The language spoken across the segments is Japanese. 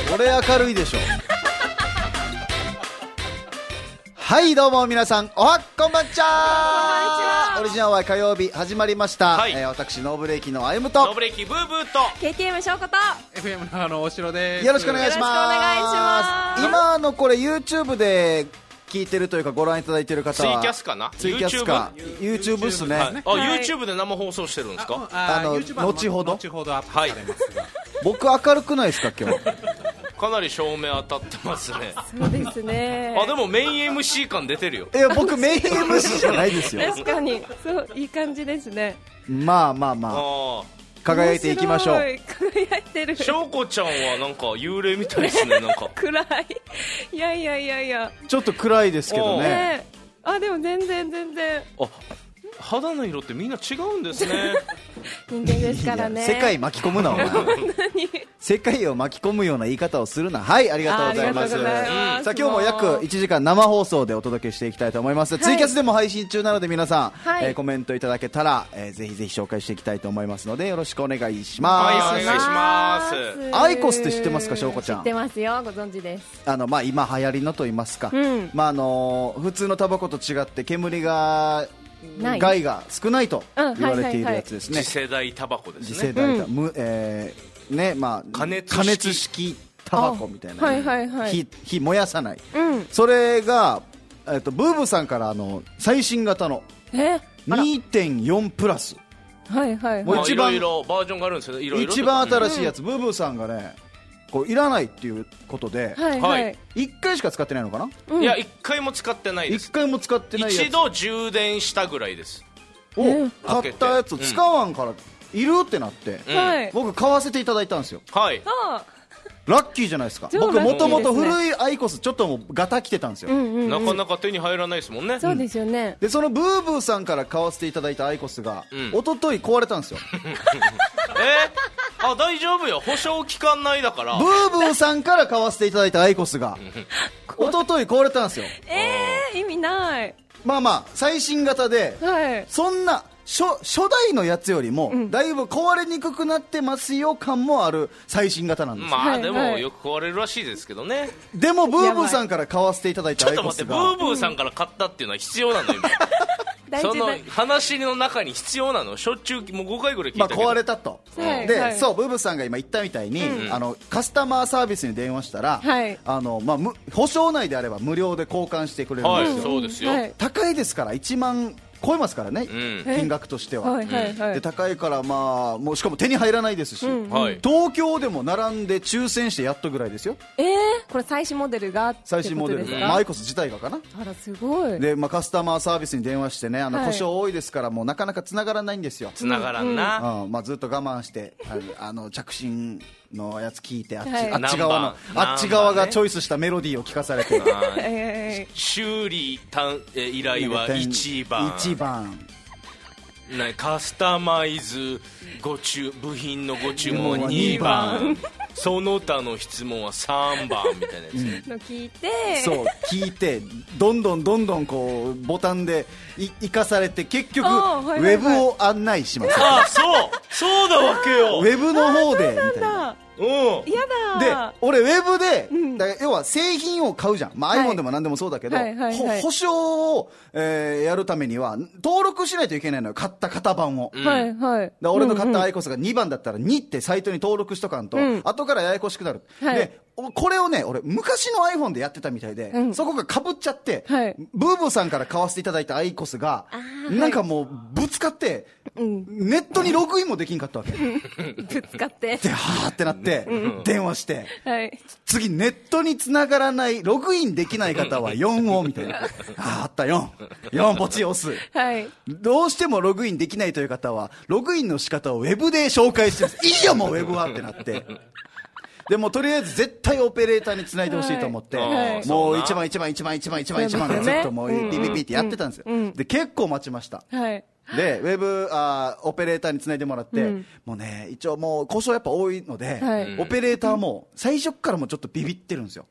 これ明るいでしょ。はいどうも皆さんおはこんばんちは。オリジナルは火曜日始まりました、 はい私ノーブレーキのあゆむとノーブレーキブーブーと KTM 翔子と FM 長野大城です。 よろしくお願いします。 よろしくお願いします。 今のこれ YouTube で聞いてるというかご覧いただいてる方はツイキャスかな、 ツイキャスか YouTube っすね、 はい、あ、 はい YouTube で生放送してるんですか。 YouTube は後ほどアップされますが、 僕明るくないですか今日。 かなり照明当たってますね。 そうですね。 あ、でもメイン MC 感出てるよ。 いや僕メイン MC じゃないですよ。 確かにそういい感じですね。 まあまあまああ輝いていきましょう。 面白い輝いてる。 あ、しょうこちゃんはなんか幽霊みたいですね。なんか暗い。いやいやいやいや。 ちょっと暗いですけどね。 ねあでも全然あ、肌の色ってみんな違うんですね。 人間ですからね。 いや世界巻き込むなお前。世界を巻き込むような言い方をするな。はいありがとうございます。 ありがとうございます。 さあ今日も約1時間生放送でお届けしていきたいと思います、ツイキャスでも配信中なので皆さん、 はいコメントいただけたら、ぜひぜひ紹介していきたいと思いますのでよろしくお願いします、 はいお願いしますアイコスって知ってますかしょうこちゃん。 知ってますよ、ご存知です。 まあ、今流行りのと言いますか、 うんまあ普通のタバコと違って煙がない害が少ないとうん言われているやつですね、 次世代タバコですね。 次世代タバコ、ねまあ、 加熱式式タバコみたいな、 はいはいはい火燃やさない、 うん。 それが、ブーブーさんから最新型のあら 2.4 プラスはいはいもうはい。 いろ一番いろバージョンがあるんですよね。いろいろ一番新しいやつ、ブーブーさんがねこういらないっていうことで、 はいははいい。 1回しか使ってないのかな、 うんいや、一回も使ってないで 1 す。 回も使ってないやつ一度充電したぐらいです。 を買ったやつ開けて使わんからいるってなって、 うんはい。 僕買わせていただいたんですよ。 はい。 あラッキーじゃないですか。 超僕もともとラッキーですね古いアイコスちょっともうガタ来てたんですよ、 うんうんうん。 なかなか手に入らないですもんね。 そうですよね。 でそのブーブーさんから買わせていただいたアイコスが、 うん一昨日壊れたんですよ。 あ、大丈夫よ。保証期間内だからブ。ーブーさんから買わせていただいたアイコスが一昨日壊れたんですよ。 意味ない。 まあまあ最新型ではい。 そんな初代のやつよりもだいぶ壊れにくくなってますよ感もある最新型なんですよ、 まあではいはいもよく壊れるらしいですけどね。 でもブーブーさんから買わせていただいたアイちょっと待って、 コスがブーブーさんから買ったっていうのは必要なの今。その大事だ。 話の中に必要なの。しょっちゅうもう5回ぐらい聞いまあたけど。 壊れたと、で、 はいはいそうブーブーさんが今言ったみたいに、カスタマーサービスに電話したら、 はいまあ、保証内であれば無料で交換してくれるんはい、 ですよ、 そうですよ。 はい高いですから1万超えますからね、 ん金額としては、 はいはいはいで高いからまあもうしかも手に入らないですし、 はい。 東京でも並んで抽選してやっとぐらいですよ、 これ最新モデルが最新モデルが、 ってことですかまあアイコス自体がかな。 あらすごい。 で、まあ、カスタマーサービスに電話してね、 はい故障多いですからもうなかなか繋がらないんですよ。 繋がらんな。 まあ、ずっと我慢して着信のやつ聞いてはいあっち側のナンバーあっち側がチョイスしたメロディーを聞かされて修理依頼は1番。 1番カスタマイズ部品のご注文は2番。その他の質問は3番みたいなやつ。 の聞いて。 そう聞いてどんどんこうボタンで生かされて結局ウあーはいはいはいェブを案内しますあ、そうだわけよ。 ウェブの方でみたいな。 うん。 やでだ。 俺ウェブで、だから要は製品を買うじゃん、まあ、 はい iPhone でも何でもそうだけど、 はいはいはい保証を、やるためには登録しないといけないのよ、買った型番を、だかはいはい。 ら俺の買ったアイコスが2番だったら2ってサイトに登録しとかんと、後からややこしくなる、 はいでこれをね俺昔の iPhone でやってたみたいで、そこがかぶっちゃって、 はいブーブーさんから買わせていただいたアイコスがなんかもうぶつかって、ネットにログインもできんかったわけぶつかって。 ではーってなって電話して、 はい。 次ネットに繋がらないログインできない方は4をみたいなあった4ポチ押す、 はい。 どうしてもログインできないという方はログインの仕方をウェブで紹介してますいいよもうウェブはってなってでもとりあえず絶対オペレーターに繋いでほしいと思って、 はいもうそうな 1番でずっともうピピピってやってたんですよ、で結構待ちました、 はい。 でウェブオペレーターにつないでもらって、もうね一応もう故障やっぱ多いので、 はいオペレーターも最初からもちょっとビビってるんですよ。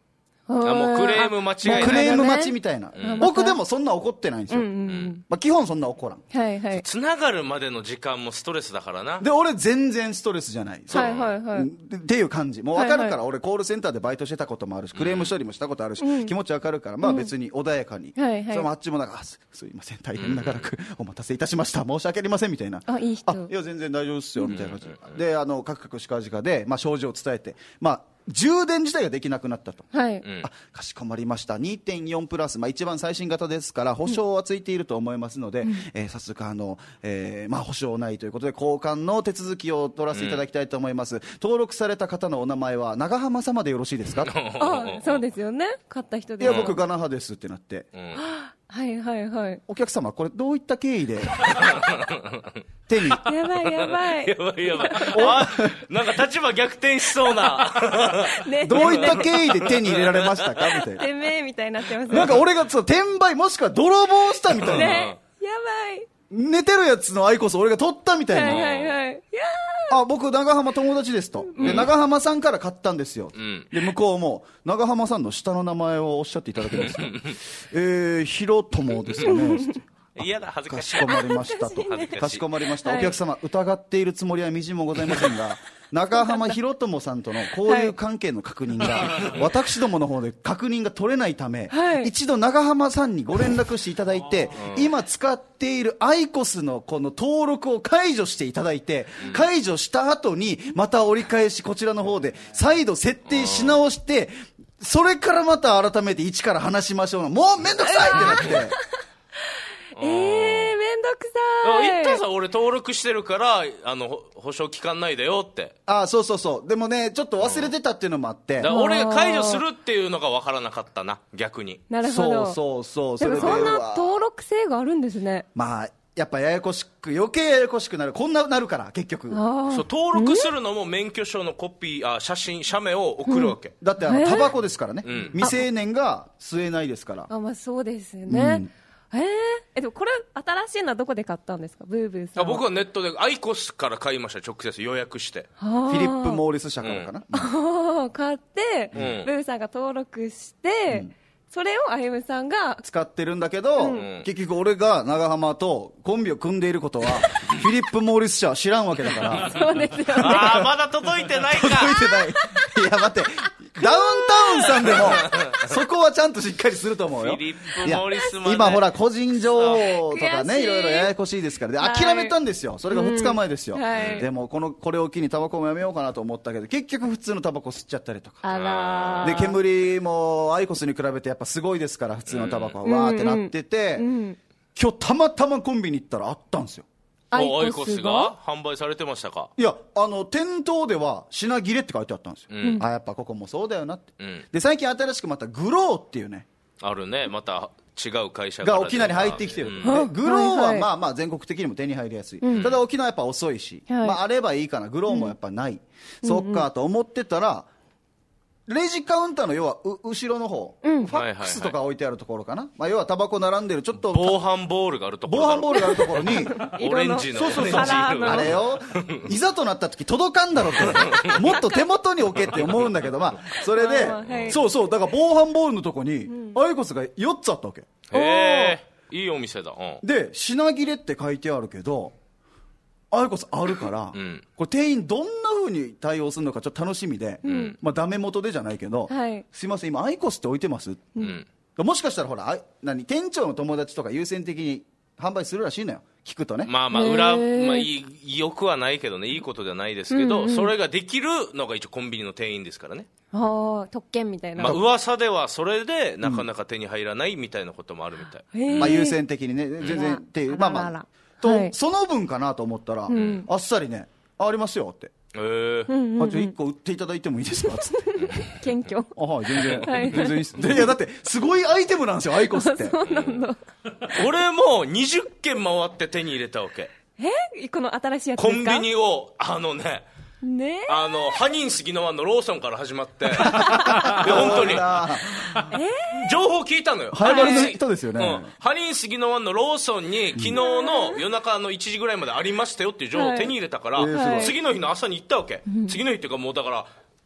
もうクレーム間違いない。 クレーム待ちみたいな。僕でもそんな怒ってないんですよ。まあ基本そんな怒らん。 はいはい。 つながるまでの時間もストレスだからな。 で、俺全然ストレスじゃない。 はいはいはい。 っていう感じ。もう分かるから、俺コールセンターでバイトしてたこともあるし、クレーム処理もしたことあるし、気持ち分かるから、まあ別に穏やかに。それもあっちもなんか、すいません、大変長らくお待たせいたしました。申し訳ありません、みたいな。 あ、いい人。 いや、全然大丈夫っすよ、みたいな感じで。で、カクカクしかじかで、まあ症状を伝えて、まあ、充電自体ができなくなったと。 はい。 かしこまりました。2.4 プラス、まあ一番最新型ですから、保証はついていると思いますので、早速まあ保証ないということで、交換の手続きを取らせていただきたいと思います。登録された方のお名前は、長浜様でよろしいですか？ あ、そうですよね。買った人で。 いや、僕、ガナハですってなって。 はいはいはい。 お客様、これどういった経緯で手に。 やばいやばい。 やばいやばい。なんか立場逆転しそうな。 どういった経緯で手に入れられましたかみたいな。 てめえみたいになってますね。 なんか俺が転売もしくは泥棒したみたいな。 ね。やばい。 寝てるやつのアイコス俺が取ったみたいな。 はいはいはい。 僕、長浜友達ですと。で、長浜さんから買ったんですよ。で、向こうも、長浜さんの下の名前をおっしゃっていただけますか？ひろともですかね。 嫌だ、恥ずかしい。 かしこまりましたと。かしこまりました。お客様、疑っているつもりはみじんもございませんが、長浜ひろともさんとの交友関係の確認が、私どもの方で確認が取れないため、一度長浜さんにご連絡していただいて、今使っているアイコスのこの登録を解除していただいて、解除した後に、また折り返しこちらの方で、再度設定し直して、それからまた改めて一から話しましょう。もうめんどくさいってなって。 めんどくさい。 言ったさ、俺登録してるから、保証期間内だよって。 そうそうそう。でもね、ちょっと忘れてたっていうのもあって。 俺が解除するっていうのが分からなかったな、逆に。 なるほど。 そう。 でもそんな登録制があるんですね。 まあ、やっぱややこしく、余計ややこしくなる。こんななるから、結局。 そう、登録するのも免許証のコピー、写真、写メを送るわけ。 だってタバコですからね。未成年が吸えないですから。 まあそうですね。でもこれ新しいのはどこで買ったんですか？ブーブーさん。 僕はネットでアイコスから買いました。直接予約して。 フィリップ・モーリス社からかな。 買って、ブーさんが登録して、それをあゆむさんが使ってるんだけど、結局俺が長浜とコンビを組んでいることはフィリップ・モーリス社は知らんわけだから。 そうですよね。 まだ届いてないか。 届いてない。いや待って、ダウンタウンさんでもそこはちゃんとしっかりすると思うよ。 フィリップ・モーリスまで。 今ほら個人情報とかね、いろいろややこしいですからで、諦めたんですよ。それが2日前ですよ。でもこれを機にタバコもやめようかなと思ったけど、結局普通のタバコ吸っちゃったりとか。で、煙もアイコスに比べてやっぱすごいですから、普通のタバコはわーってなってて、今日たまたまコンビニ行ったらあったんですよ。 アイコスが販売されてましたか？ いや、店頭では品切れって書いてあったんですよ。やっぱここもそうだよなって。で、最近新しくまたグローっていうね。 あるね、また違う会社が沖縄に入ってきてる。グローはまあまあ全国的にも手に入りやすい。ただ沖縄やっぱ遅いし、まああればいいかな。グローもやっぱない。そっかと思ってたら、レジカウンターの要は後ろの方、ファックスとか置いてあるところかな。まあ要はタバコ並んでるちょっと防犯ボールがあるところ。 防犯ボールがあるところにオレンジの。 そうあれよ。いざとなった時届かんだろって。もっと手元に置けって思うんだけど、まあそれでそうだから防犯ボールのとこにアイコスが4つあったわけ。 いいお店だ。 で品切れって書いてあるけど。アイコスあるから、これ店員どんな風に対応するのかちょっと楽しみで、まあダメ元でじゃないけど、すいません今アイコスって置いてます、もしかしたらほら店長の友達とか優先的に販売するらしいのよ、聞くとね。 まあよくはないけどね、いいことではないですけど、それができるのが一応コンビニの店員ですからね。 特権みたいな。 まあ噂ではそれでなかなか手に入らないみたいなこともあるみたい。 まあ優先的にね、全然っていう、まあその分かなと思ったら、あっさりね、ありますよって。1個売っていただいてもいいですかつって。 謙虚。 全然いいっす。いやだってすごいアイテムなんですよ、アイコスって。 そうなんだ。 俺も20軒回って手に入れたわけ。 この新しいやつですか？ コンビニをハニン杉の湾のローソンから始まって本当に情報聞いたのよ。 ハイバルの人ですよね。 ハニン杉の湾のローソンに昨日の夜中の1時ぐらいまでありましたよっていう情報を手に入れたから、次の日の朝に行ったわけ。次の日っていうかもうだから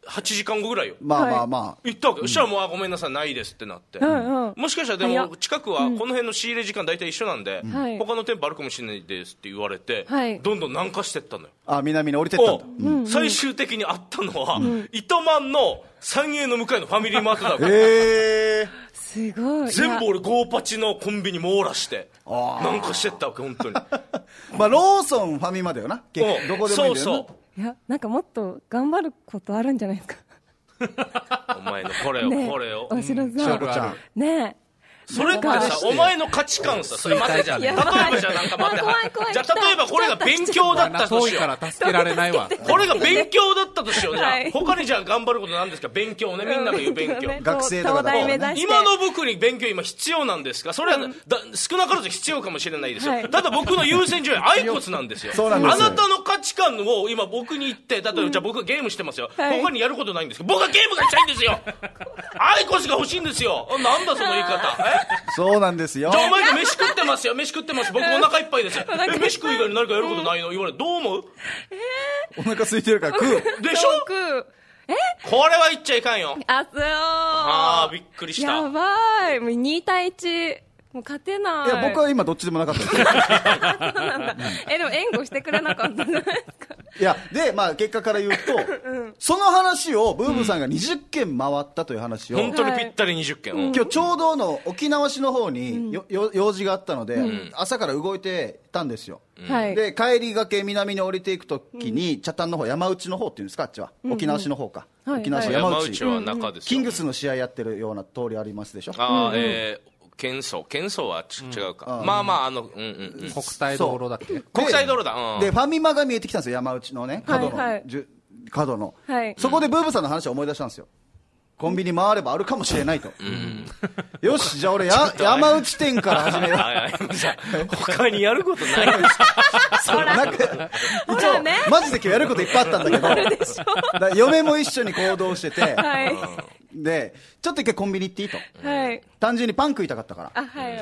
8時間後ぐらいよまあまあまあ、 行ったわけ。そしたらもうごめんなさいないですってなって、もしかしたらでも近くはこの辺の仕入れ時間大体一緒なんで、他の店舗あるかもしれないですって言われて、どんどん南下してったのよ。 南に降りてったんだ。 最終的にあったのは、糸満の三栄の向かいのファミリーマートだからすごい。 全部俺ゴーパチのコンビニ網羅して南下してったわけ本当にまあローソンファミマだよな、どこでもいいんだよな。 いや、なんかもっと頑張ることあるんじゃないですか。 お前のこれを、 ね、 これをおしろさんねえ、 それってさ、お前の価値観さ、それ待ってじゃん。例えばじゃあなんか待って、じゃあ例えばこれが勉強だったとしよう。 遠いから助けられないわ。 これが勉強だったとしよう。じゃあ他にじゃあ頑張ることなんですか。勉強ね、みんなが言う勉強。 学生とかだね。 今の僕に勉強今必要なんですか。それは少なからず必要かもしれないですよ。ただ僕の優先順位アイコスなんですよ。あなたの価値観を今僕に言って、例えばじゃあ僕がゲームしてますよ。他にやることないんですけど、僕はゲームがしたいんですよ。アイコスが欲しいんですよ。なんだその言い方。 そうなんですよ。 じゃあお前が飯食ってますよ。飯食ってます。僕お腹いっぱいですよ。飯食う以外に何かやることないの言われてどう思う？ お腹空いてるから食うでしょ。これは言っちゃいかんよ。びっくりした。 やばい、もう2対1、もう勝てない。 いや、僕は今どっちでもなかったですそうなんだ。でも援護してくれなかったじゃないですか。 いやで、まあ、結果から言うと、その話をブーブーさんが20件回ったという話を、 本当にぴったり20件、 今日ちょうどの沖縄市の方に用事があったので、朝から動いてたんですよ、で帰りがけ南に降りていくときに、北谷の方、山内の方っていうんですか、あっちは、沖縄市の方か、沖縄市山内は中ですよ。 キングスの試合やってるような通りありますでしょ。 県層は違うか、まあまあ国際道路だっけ。 国際道路だ、 でファミマが見えてきたんですよ、山内のね角の、そこでブーブーさんの話を思い出したんですよ。コンビニ回ればあるかもしれないと、よし、じゃあ俺山内店から始めよう他にやることないんですよなんか一応、マジで今日やることいっぱいあったんだけど嫁も一緒に行動してて、でちょっと一回コンビニ行っていいと、単純にパン食いたかったから、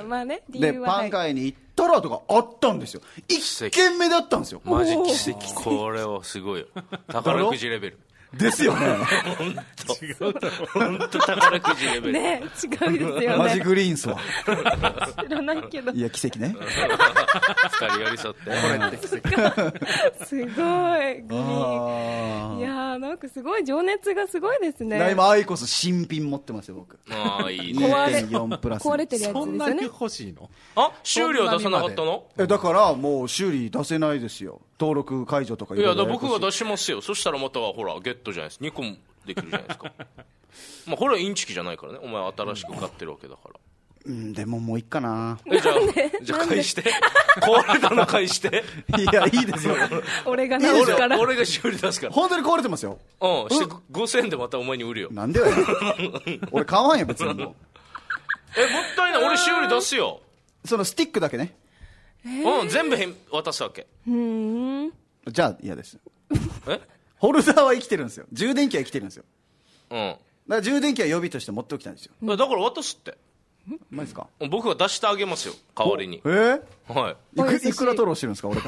まあね、 でパン買いに行ったらとかあったんですよ。1軒目だったんですよ。 マジ奇跡。これはすごいよ。宝くじレベルですよね。 本当宝くじレベルね、違うですよね。 マジグリーンスは知らないけど、 いや奇跡ね。 2人寄り添ってこれって奇跡すごいグリーン。いやー、なんかすごい情熱がすごいですね。 今アイコス新品持ってますよ僕。 いいね。 2.4 プラス壊れてるやつですよね。 そんなに欲しいの？ 修理は出さなかったの？ だからもう修理出せないですよ。登録解除とか。 いや、僕が出しますよ。そしたらまたほらゲットじゃないですか。2個もできるじゃないですか。まあこれはインチキじゃないからね。お前新しく買ってるわけだから。 でももういいかな。 じゃあ返して。壊れたの返して。 いや、いいですよ。 俺が直すから。 俺が修理出すから。 本当に壊れてますよ。 して5000円でまたお前に売るよ。 なんでよ。俺買わんよ別にもう。 もったいない。俺修理出すよ。 そのスティックだけね。 全部渡すわけ。 じゃあ嫌です。ホルダーは生きてるんですよ。充電器は生きてるんですよ。だから充電器は予備として持っておきたいんですよ。 だから渡すって。 マジですか？ 僕が出してあげますよ、代わりに。 はい。いくら取ろうしてるんですか、俺から。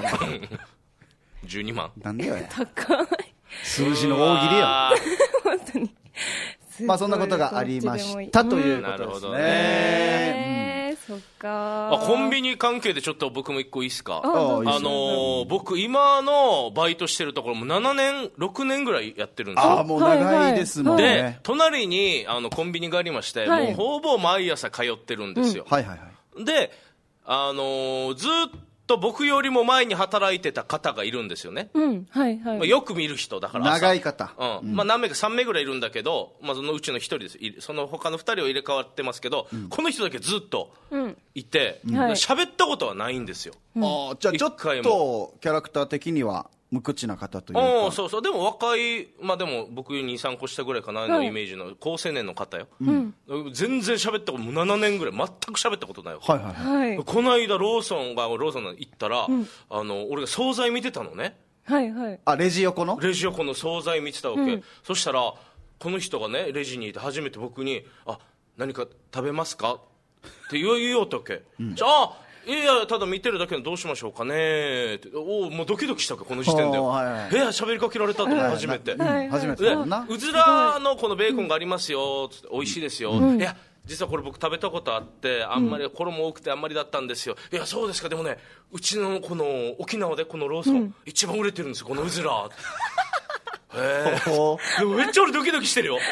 12万。 なんでよ。 高い。 数字の大喜利や。 本当に。 まあそんなことがありましたということですね。 そっか。 コンビニ関係でちょっと僕も一個いいですか？僕今のバイトしてるところも7年6年ぐらいやってるんですよ。 もう長いですもんね。 で隣にコンビニがありまして、もうほぼ毎朝通ってるんですよ。でずっと僕よりも前に働いてた方がいるんですよね。よく見る人だから長い方、 何名か3名ぐらいいるんだけど、そのうちの1人です。その他の2人は入れ替わってますけど、この人だけずっといて喋ったことはないんですよ。 じゃあちょっとキャラクター的には無口な方というか。 そうそう。でも若い、でも僕2、3個下ぐらいかなのイメージの高青年の方よ。全然喋ったことも7年ぐらい全く喋ったことないわ。この間ローソン行ったら、俺が惣菜見てたのね。 レジ横の惣菜見てたわけ。そしたらこの人がねレジにいて初めて僕に何か食べますかって言おうとわけ。じゃあいやただ見てるだけのどうしましょうかねって、おおもうドキドキしたかこの時点で、喋りかけられたと思って初めて、 初めてだもんな。 うずらのこのベーコンがありますよつって、美味しいですよ、いや実はこれ僕食べたことあってあんまり衣多くてあんまりだったんですよ、いやそうですか、でもねうちのこの沖縄でこのローソン、一番売れてるんですよこのうずらでもめっちゃ俺ドキドキしてるよ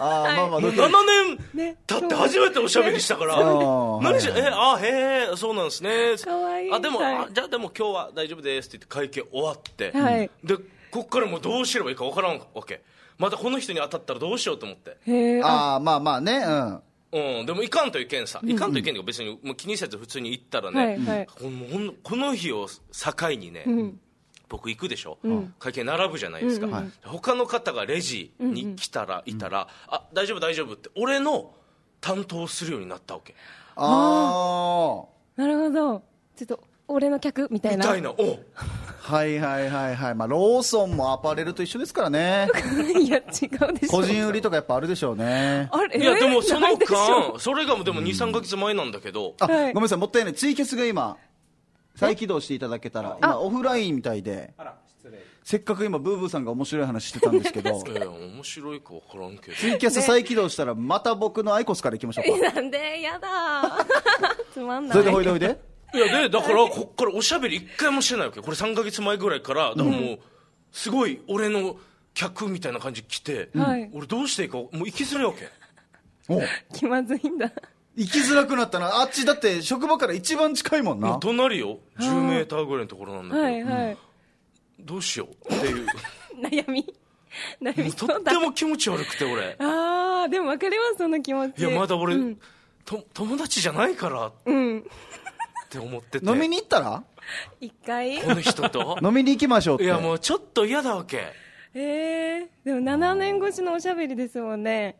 7年経って初めておしゃべりしたから何しへえそうなんですね、 かわいい。 でもじゃあでも今日は大丈夫ですって言って会計終わって、でこっからもうどうすればいいか分からんわけ、またこの人に当たったらどうしようと思って、 まあね、 でもいかんといけんさ、いかんといけんが別にもう気にせず普通に行ったらね、この日を境にね、僕行くでしょ、会計並ぶじゃないですか、他の方がレジにいたら、あ大丈夫大丈夫って俺の担当するようになったわけ。 なるほど、ちょっと俺の客みたいなはい、まあローソンもアパレルと一緒ですからねいや違うでしょ、 個人売りとかやっぱあるでしょうね。 いやでもその間それがでも 2,3 ヶ月前なんだけど、 ごめんなさい、もったいない、ツイキャスが今再起動していただけたら、今オフラインみたいで、せっかく今ブーブーさんが面白い話してたんですけど面白いか分からんけど、 ツイキャス再起動したらまた僕のアイコスからいきましょうか。 なんでやだつまんない。 それでほいでほいで、 いやだからこっからおしゃべり一回もしてないわけ、これ3ヶ月前ぐらいからだからもうすごい俺の客みたいな感じ来て、俺どうしていいかもう行きづらいわけ。 気まずいんだ。 行きづらくなったな。あっちだって職場から一番近いもんな。 隣よ、10メーターぐらいのところなんだけど、どうしようっていう悩みとっても気持ち悪くて俺。 でも分かりますその気持ち。 いやまだ俺、友達じゃないからって思ってて、 飲みに行ったら一回この人と飲みに行きましょうって。 いやもうちょっと嫌だわけ。 でも7年越しのおしゃべりですもんね。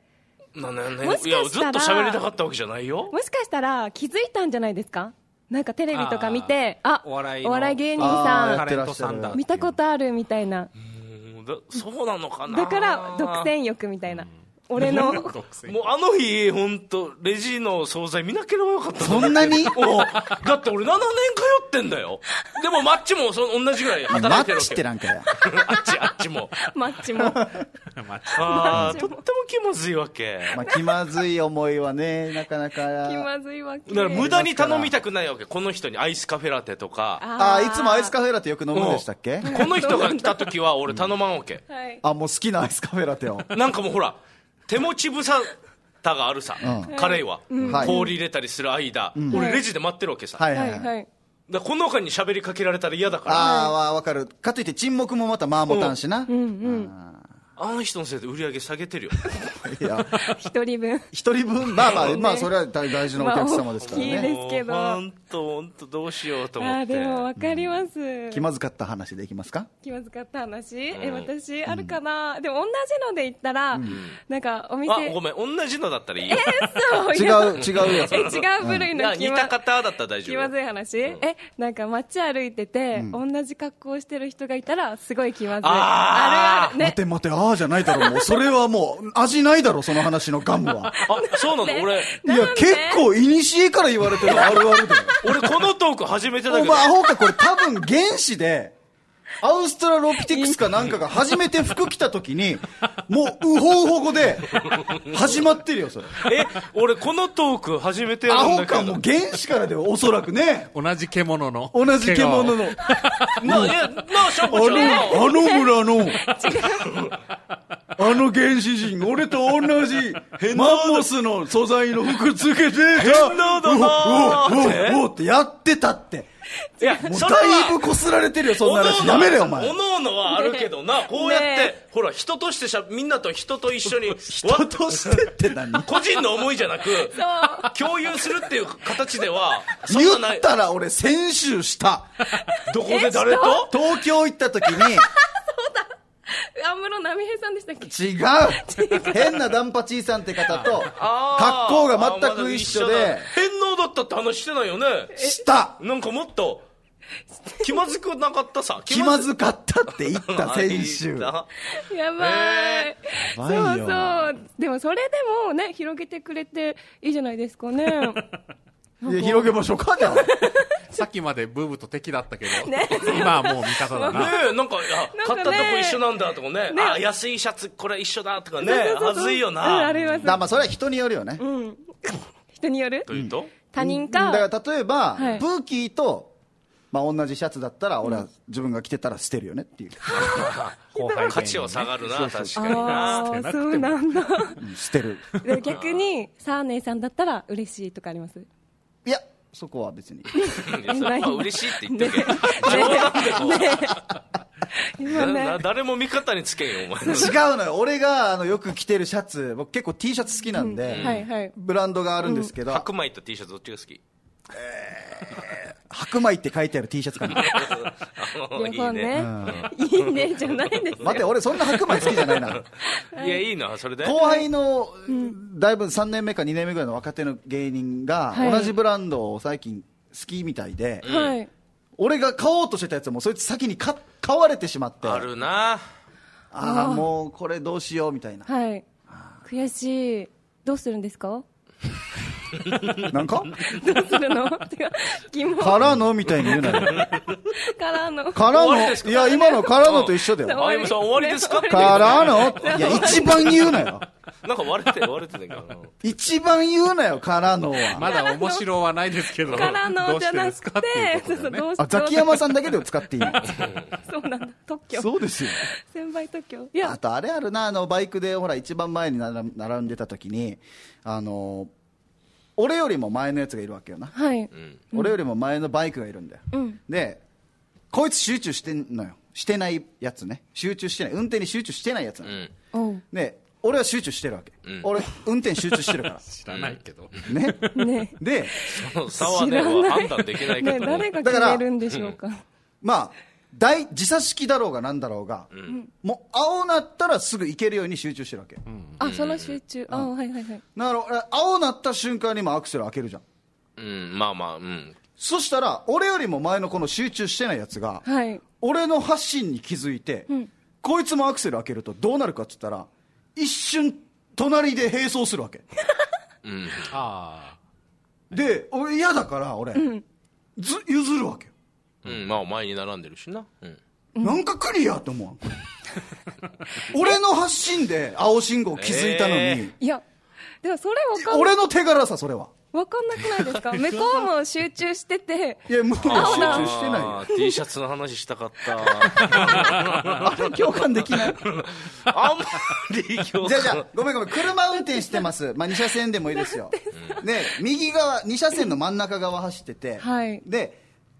7年、いやずっと喋りたかったわけじゃないよ。 もしかしたら気づいたんじゃないですか。なんかテレビとか見て、お笑い芸人さん見たことあるみたいな。 そうなのかな。 だから独占欲みたいな。俺のもうあの日本当レジの惣菜見なければよかった。 そんなにだって俺7年通ってんだよ。でもマッチも同じぐらい働いてるわけ。 マッチってなんかやあっちもマッチもとっても気まずいわけ。 気まずい思いはねなかなか気まずいわけ。 だから無駄に頼みたくないわけ。この人にアイスカフェラテとか。 いつもアイスカフェラテよく飲むんでしたっけ。 この人が来た時は俺頼まんわけ。 もう好きなアイスカフェラテをなんかもうほら手持ち無沙汰があるさ、カレーは、氷入れたりする間、俺レジで待ってるわけさ。だこの他に喋りかけられたら嫌だから。 わかる。かといって沈黙もまたまあもたんしな。 あの人のせいで売り上げ下げてるよ。 いや一人分まあそれは大事なお客様ですからね。 大きいですけど本当どうしようと思って。 でも分かります。 気まずかった話でいきますか。 気まずかった話、私あるかな。でも同じので言ったら、なんかお店ごめん同じのだったらいいよ。 違うやつ。 違う部類の似た方だったら大丈夫。 気まずい話。なんか街歩いてて同じ格好してる人がいたらすごい気まずい。あるね。 待てじゃないだろ。もうそれはもう味ないだろその話のガムは。 そうなの俺。 いや結構古から言われてるあるあるだよ。 俺このトーク初めてだけど。 お前アホか。これ多分原始でアウストラロピテクスかなんかが初めて服着た時にもうウホウホ語で始まってるよそれ。 俺このトーク初めてやるんだけど。 アホか。もう原始からでおそらくね。 同じ獣のシャボちゃん。あの村の原始人俺と同じマンモスの素材の服つけて変なだなおってやってたって。 いやもうだいぶこすられてるよそんな話。やめれよお前。 おのおのはあるけどな。こうやってほら人としてみんなと人と一緒に人としてって何。 個人の思いじゃなく共有するっていう形ではそんなない。 言ったら俺先週したどこで誰と東京行った時に安室奈美恵さんでしたっけ。 違う変なダンパチーさんって方と格好が全く一緒で変能だったって話してないよね。 したなんかもっと気まずくなかったさ。 気まずかったって言った先週。 やばい。そうでもそれでもね広げてくれていいじゃないですかね。 広げましょうか、じゃあ。 さっきまでブーブと敵だったけど、今はもう味方だな。 ねえ、なんか、買ったとこ一緒なんだとかね、あ、安いシャツこれ一緒だとかね、はずいよな。 まあそれは人によるよね。 人によるというと他人か。 だから例えば、ブーキーと、まあ同じシャツだったら、俺は自分が着てたら捨てるよねっていう。 価値は下がるな、確かにな。 そうなんだ。 捨てる。 逆に、サーネーさんだったら嬉しいとかあります？ いや、そこは別に。 それは嬉しいって言ってるけど、冗談でも誰も味方につけんよ、お前。 違うのよ。俺がよく着てるシャツ、僕結構 T シャツ好きなんで、ブランドがあるんですけど。 白米と T シャツどっちが好き？ 白米って書いてある T シャツかな。 いいね。 いいねじゃないですよ。 待って、俺そんな白米好きじゃないな。 いや、いいな、それで。 後輩の、だいぶ3年目か2年目ぐらいの若手の芸人が、同じブランドを最近好きみたいで、俺が買おうとしてたやつもそいつ先に買われてしまって。 あるな。 ああ、もうこれどうしようみたいな。 はい。悔しい。どうするんですか？ なんかどうするの？ からのみたいに言うなよ。 からの。 いや、今のからのと一緒だよ。 あゆむさん終わりですか？ からのいや、一番言うなよ。 なんか割れてたけど。 一番言うなよ、からのは。 まだ面白はないですけど。 からのじゃなくて、 ザキヤマさんだけで使っていい。 そうなんだ、特許。 そうですよ。 先輩特許。 あとあれあるな、バイクでほら一番前に並んでた時に、俺よりも前のやつがいるわけよな。 はい。 俺よりも前のバイクがいるんだよ。で、こいつ集中してんのよ。してないやつね。集中してない。運転に集中してないやつなの。で、俺は集中してるわけ。俺、運転集中してるから。 知らないけど。 ね。で、 その差はね、判断できないけど。 誰が決めるんでしょうか。 まあ、時差式だろうがなんだろうが、もう青なったらすぐ行けるように集中してるわけ。 あ、その集中。あ、はいはいはい。 だから青なった瞬間にもアクセル開けるじゃん。 まあまあ、 そしたら俺よりも前のこの集中してないやつが、俺の発信に気づいて、こいつもアクセル開けるとどうなるかって言ったら、一瞬隣で並走するわけ。で、俺嫌だから俺、譲るわけよ。 まあ前に並んでるしな。 なんかクリアって思わん。俺の発信で青信号気づいたのに。 いや、でもそれ分かんない。 俺の手柄さ、それは。 分かんなくないですか？向こうも集中してて。 いや、向こうも集中してないよ。 T シャツの話したかった。 あれ共感できない？ あんまり共感。 じゃあ、ごめん。車運転してます。まあ、2車線でもいいですよ。で、右側、2車線の真ん中側走ってて、で、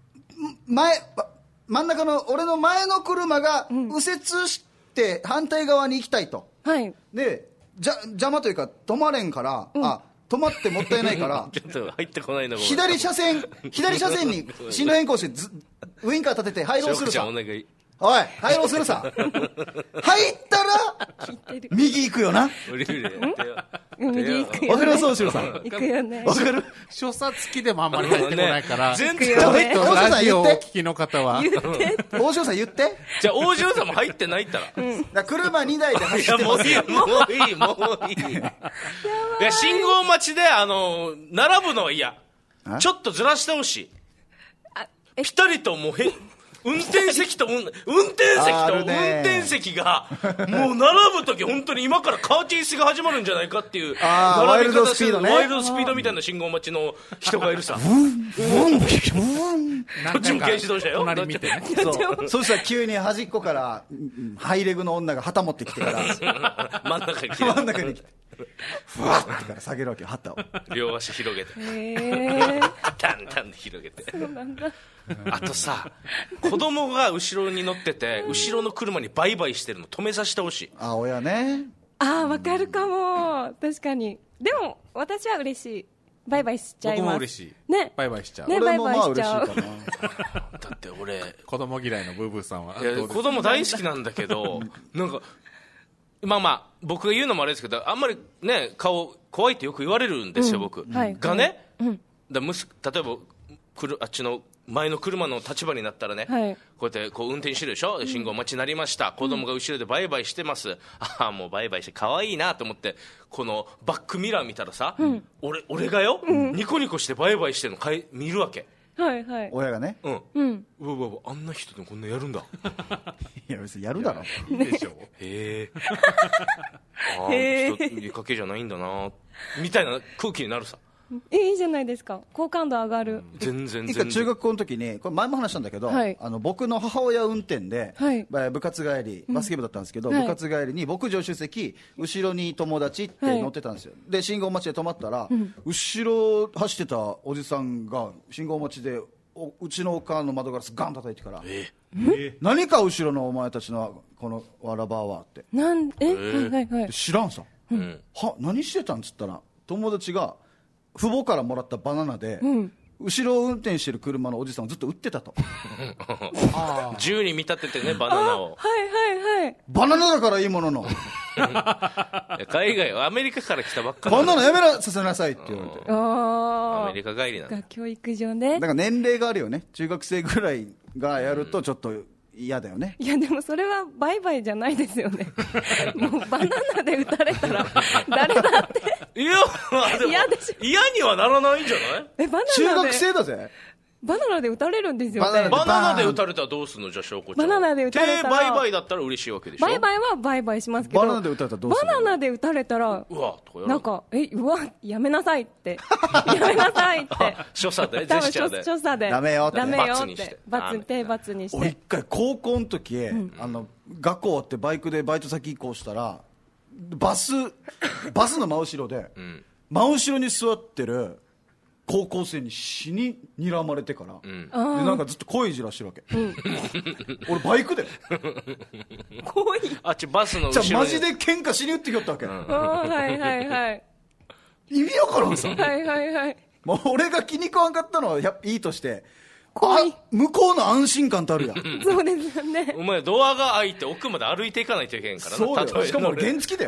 真ん中の俺の前の車が右折して反対側に行きたいと。で、邪魔というか止まれんから、止まってもったいないからちょっと入ってこないの。 左車線に進路変更してウインカー立てて入ろうするさ。おい、入ろうするさ。入ったら右行くよな。 右行くよね。 わかります大城さん。 行くよね。 わかる？ 所作付きでもあんまり入ってこないから。 全然ラジオをお聞きの方は。 大城さん言って。 じゃあ大城さんも入ってないったら。 車2台で走ってます。 もういい。いや、信号待ちで、並ぶのは嫌。ちょっとずらしてほしい。ピタリともう運転席と運転席がもう並ぶとき本当に今からカーチェイスが始まるんじゃないかっていうワイルドスピードね。 ワイルドスピードみたいな信号待ちの人がいるさ。どっちも軽自動車よ。 隣見てね。 そうしたら急に端っこからハイレグの女が旗持ってきてから真ん中に来てふわってから下げるわけよ、旗を。 両足広げてタンタンで広げて。あとさ、子供が後ろに乗ってて後ろの車にバイバイしてるの止めさせてほしい。 親ね。 わかるかも。確かに。でも私は嬉しい。バイバイしちゃいます。 僕も嬉しい。 ね。 バイバイしちゃう。 ね、バイバイしちゃう。 だって俺子供嫌いのブーブーさんは。 子供大好きなんだけどなんかまあ僕が言うのもあれですけど、あんまりね顔怖いってよく言われるんですよ、僕がね。例えばあっちの前の車の立場になったらね、 はい、 こうやってこう運転してるでしょ、信号待ちになりました、子供が後ろでバイバイしてます、ああもうバイバイして可愛いなと思って、このバックミラー見たらさ、俺がよ、ニコニコしてバイバイしてるの見るわけ。 はいはい、 親がね、 うわあんな人でもこんなやるんだいや別にやるだろ、 いいでしょへえ人見かけじゃないんだなみたいな空気になるさ。 いいじゃないですか、好感度上がる。 全然一回中学校の時にこれ前も話したんだけど、はい、僕の母親運転で、はい、部活帰りバスケ部だったんですけど、部活帰りに僕助手席後ろに友達って乗ってたんですよ、はい、で信号待ちで止まったら、後ろ走ってたおじさんが信号待ちでうちのお母の窓ガラスガン叩いてから、何か後ろのお前たちのこのわらばはって知らんさ、は何してたんっつったら友達が父母からもらったバナナで、後ろを運転してる車のおじさんをずっと売ってたと銃に見立ててねバナナを、 はいはいはい、 バナナだからいいものの海外アメリカから来たばっかりバナナやめさせなさいって言われて、 アメリカ帰りなんだ。 教育上ね、 だから年齢があるよね、中学生ぐらいがやるとちょっと嫌だよね。 いやでもそれはバイバイじゃないですよねもうバナナで撃たれたら誰だっていや嫌にはならないんじゃない？ 中学生だぜ。 バナナで撃たれるんですよね。 バナナで撃たれたらどうすんの？じゃあ翔子ちゃん、 バナナで撃たれたらバイバイだったら嬉しいわけでしょ。 バイバイはバイバイしますけど、 バナナで撃たれたらどうするの？ バナナで撃たれたらうわなんかうわやめなさいってやめなさいって所作でジェスチャーで所作でダメよって定罰にして。 俺一回高校の時、学校ってバイクでバイト先移行したらバスの真後ろで、真後ろに座ってる高校生に死に睨まれてから、でなんかずっと声いじらしてるわけ、俺バイクで怖い、 あっちバスの後ろにじゃあマジで喧嘩しに打ってきよったわけ、 はいはいはい意味わからんさはいはいはい、 もう俺が気に食わんかったのはいいとして、向こうの安心感とあるやんそうですよね。 お前ドアが開いて奥まで歩いていかないといけへんからな。 そうだよ、しかも俺原付だよ、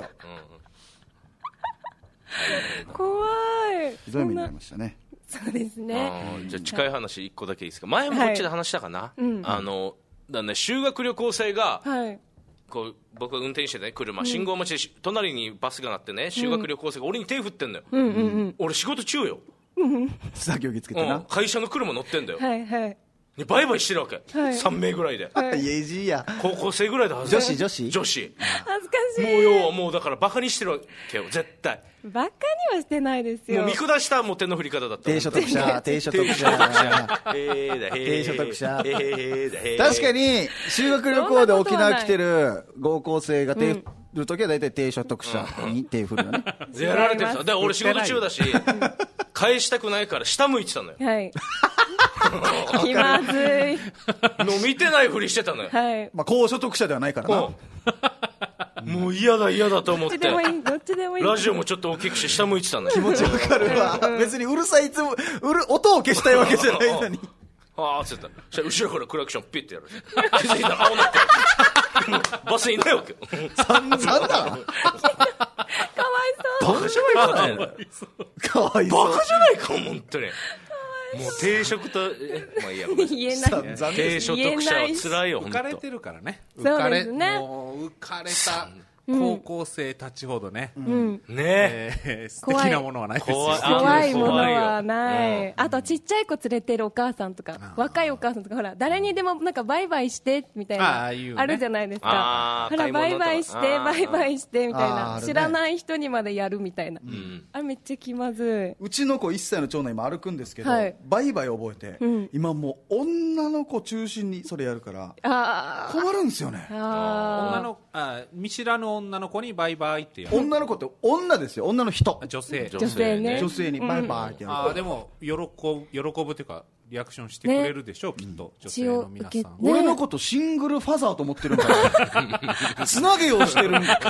怖い、 ひどい目になりましたね。 そうですね。 じゃあ近い話1個だけいいですか。前もこっちで話したかな、だね、修学旅行生が、こう僕が運転してね車、信号待ちで隣にバスがなってね、修学旅行生が俺に手振ってんのよ、俺仕事中よ、 作業着つけてな、 会社の車乗ってんだよ、 はいはい、 バイバイしてるわけ、3名ぐらいで、 イエジーや高校生ぐらいで女子恥ずかしい、 もうだからバカにしてるわけよ絶対。 バカにはしてないですよ。 もう見下したもう手の振り方だった。 低所得者低所得者低所得者確かに修学旅行で沖縄来てる高校生が手振るときは大体低所得者に手振るよね。 やられてるさ。で俺仕事中だし返したくないから下向いてたのよ。 はい気まずいの見てないふりしてたのよ。 はい、 まあ高所得者ではないからな。 もう嫌だと思ってどっちでもいいラジオもちょっと大きくして下向いてたのよ。 気持ちわかるわ別にうるさい音を消したいわけじゃないのにあーって言ったら後ろからクラクションピッてやる気づいたら青なってるバスいないわけよ散々だかわいそうバカじゃないかかわいそうバカじゃないか本当にもう低所とまあいいや言えない低所得者はつらいよ浮かれてるからね。 そうですね。 もう浮かれた高校生たちほどね、素敵なものはないですよ。 怖いものはない。あとちっちゃい子連れてるお母さんとか若いお母さんとかほら誰にでもなんかバイバイしてみたいな あるじゃないですか。ほらバイバイしてバイバイしてみたいな知らない人にまでやるみたいな、あれめっちゃ気まずい。 うちの子1歳の長男今歩くんですけど、バイバイ覚えて、今もう女の子中心にそれやるから困るんですよね。 見知らぬ女の子にバイバイってやる。 女の子って女ですよ、女の人。 女性ね。 女性にバイバイってやる。 でも喜ぶというかリアクションしてくれるでしょ、きっと女性の皆さん。 俺のことシングルファザーと思ってるんだよつなげようしてるんだ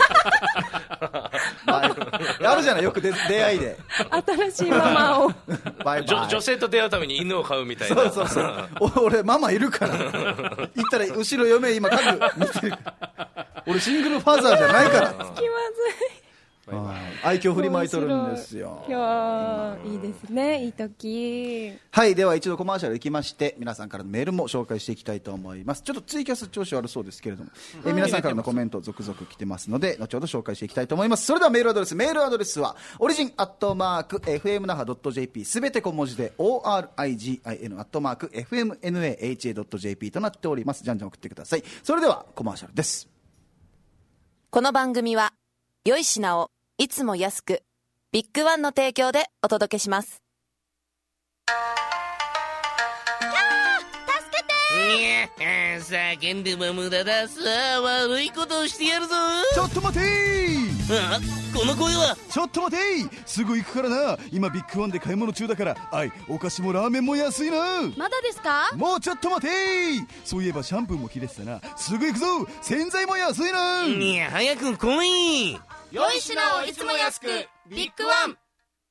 あるじゃない、よく出会いで新しいママをバイバイ女性と出会うために犬を飼うみたいな。 そう俺ママいるから行ったら後ろ嫁今家具見てる俺シングルファザーじゃないから気まずい。 愛嬌振りまいとるんですよ。 いやいいですね、いい時。 はい、では一度コマーシャル行きまして、皆さんからのメールも紹介していきたいと思います。ちょっとツイキャス調子悪そうですけれども、皆さんからのコメント続々来てますので、後ほど紹介していきたいと思います。それではメールアドレスはオリジン@fmnaha.jp、 すべて小文字で origin@fmnaha.jp となっております。じゃんじゃん送ってください。それではコマーシャルです。 この番組は良い品をいつも安く、ビッグワンの提供でお届けします。 叫んでも無駄だ。さあ悪いことをしてやるぞ。 ちょっと待てこの声は。 ちょっと待てすぐ行くからな。今ビッグワンで買い物中だから。お菓子もラーメンも安いな。 まだですか。 もうちょっと待てそういえばシャンプーも切れてたな。すぐ行くぞ。洗剤も安いな。 いや早く来い。 良い品をいつも安く、ビッグワン。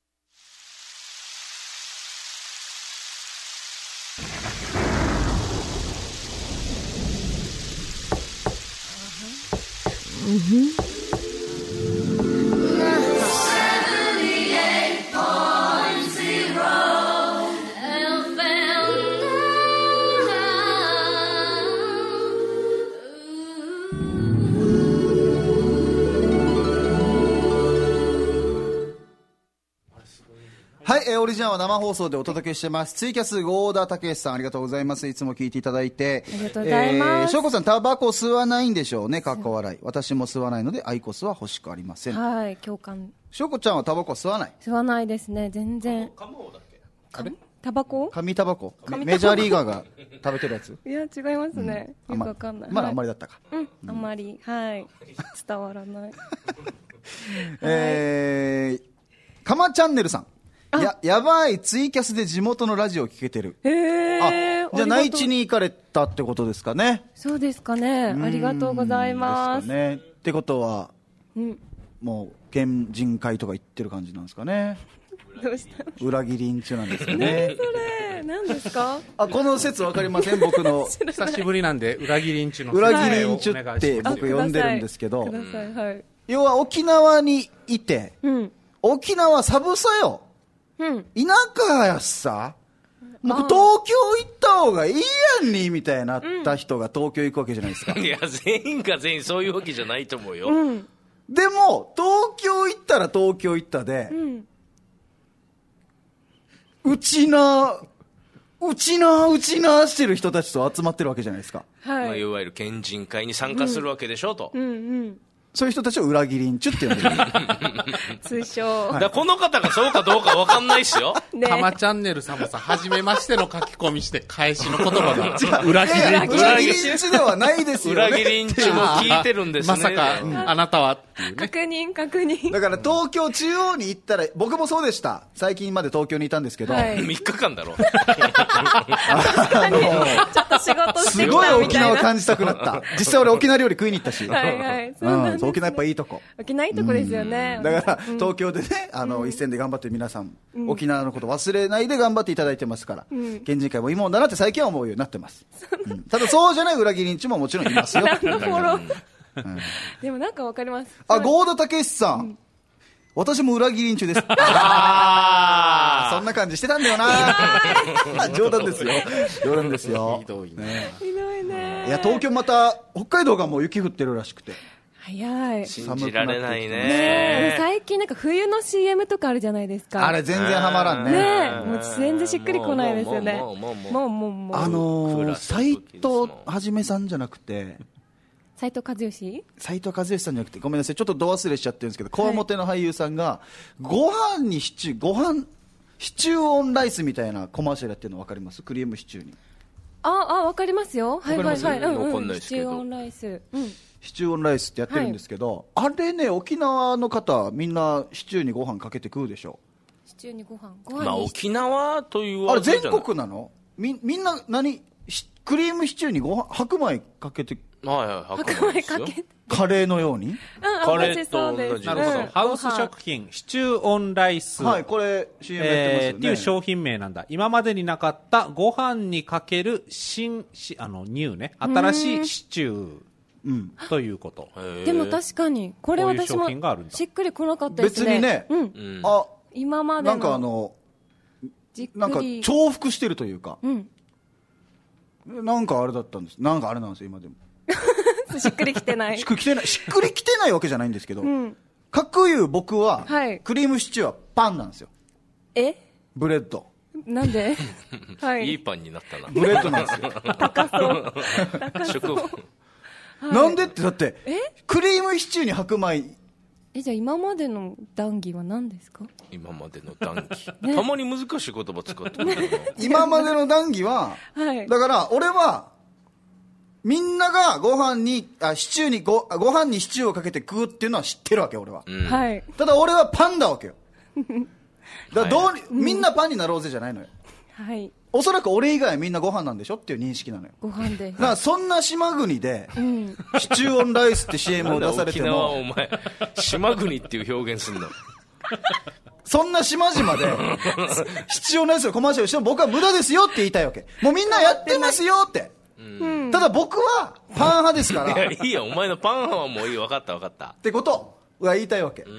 はい、オリジナルは生放送でお届けしてます。ツイキャス合田武さん、ありがとうございます。いつも聞いていただいて。 ありがとうございます。 翔子さん、タバコ吸わないんでしょうね、かっこ笑い。私も吸わないので、アイコスは欲しくありません。 はい、共感。 翔子ちゃんはタバコ吸わない？ 吸わないですね、全然。 カモだっけ？ タバコ？ 紙タバコ。メジャーリーガーが食べてるやつ？ いや、違いますね。よくわかんない。 まだあんまりだったか。 あんまり、はい。伝わらない。 かまチャンネルさん。やばい、ツイキャスで地元のラジオ聞けてる。 じゃあ内地に行かれたってことですかね。 そうですかね。ありがとうございます。 ね、ってことは、もう県人会とか行ってる感じなんですかね。 どうしたの？ 裏切りんちゅなんですかね。 それ何ですか？ この説わかりません？僕の久しぶりなんで裏切りんちゅの裏切りんちゅって僕呼んでるんですけど、要は沖縄にいて、沖縄サブサよ。田舎やしさ、僕東京行った方がいいやんにみたいになった人が東京行くわけじゃないですか。 いや全員が全員そういうわけじゃないと思うよ。 でも東京行ったら東京行ったで、うちなしてる人たちと集まってるわけじゃないですか。 いわゆる県人会に参加するわけでしょと。 そういう人たちを裏切りんちゅって呼んでる。 通称。 だこの方がそうかどうか分かんないっすよ。 かまチャンネルさんもさ、初めましての書き込みして返しの言葉が裏切りんちではないですよね。 裏切りんちも聞いてるんですね。 まさか、あなたはっていうね。 確認。 だから東京中央に行ったら、僕もそうでした。最近まで東京にいたんですけど。 3日間だろ。 ちょっと仕事してきたみたいな。 すごい沖縄感じたくなった。実際俺沖縄料理食いに行ったし。沖縄やっぱいいとこ。 沖縄いいとこですよね。 だから東京でね、一戦で頑張って皆さん、沖縄のこと忘れないで頑張っていただいてますから、県人会もいいもんだなって最近は思うようになってます。ただそうじゃない裏切りんちももちろんいますよ。 でもなんかわかります。 合田武さん。私も裏切りんちゅです。そんな感じしてたんだよな。冗談ですよ。冗談ですよ。 ひどいね。 いや、東京また、北海道がもう雪降ってるらしくて。 早い。 信じられないね。 最近なんか冬の CM とかあるじゃないですか。 あれ全然ハマらんね。 もう全然しっくりこないですよね。もう。斉藤はじめさんじゃなくて、 斉藤和義さんじゃなくて、ごめんなさい、ちょっとど忘れしちゃってるんですけど、こわもての俳優さんが、ご飯にシチューオンライスみたいなコマーシャルやってるの分かります？クリームシチューに。 わかりますよ。はい。 分かんないですけど。 シチューオンライス。 シチューオンライスってやってるんですけど、あれね、沖縄の方、みんなシチューにご飯かけて食うでしょ。 シチューにご飯沖縄というあれ全国なの？みんなクリームシチューに白米かけて、 白米かけてカレーのように、 カレーと同じ。 なるほど。ハウス食品シチューオンライス、 はい、これ CM やってますよね。 っていう商品名なんだ。今までになかったご飯にかけるニューね、新しいシチューということ。 でも確かにこれ私もしっくりこなかったですね。 別にね、 今までのなんか重複してるというか、なんかあれだったんです。なんかあれなんですよ今でも。 しっくりきてない。 しっくりきてないわけじゃないんですけど、かくいう僕はクリームシチューはパンなんですよ。ブレッド。 なんで？ いいパンになったな。 ブレッドなんですよ。 高そう。 なんでってだってクリームシチューに白米。 じゃあ今までの談義は何ですか？ 今までの談義、たまに難しい言葉使ってる今までの談義は、だから俺はみんながご飯にシチューにご飯にシチューをかけて食うっていうのは知ってるわけ俺は、ただ俺はパンだわけよ。だからみんなパンになろうぜじゃないのよ。おそらく俺以外はみんなご飯なんでしょっていう認識なのよ。 ご飯で。 だからそんな島国で、シチューオンライスって CM を出されても、 沖縄お前島国っていう表現すんの。 そんな島々でシチューオンライスをコマーシャルしても僕は無駄ですよって言いたいわけ。もうみんなやってますよって。ただ僕はパン派ですから。 いやいいよ、お前のパン派はもういい、分かった分かった。 ってことは言いたいわけ。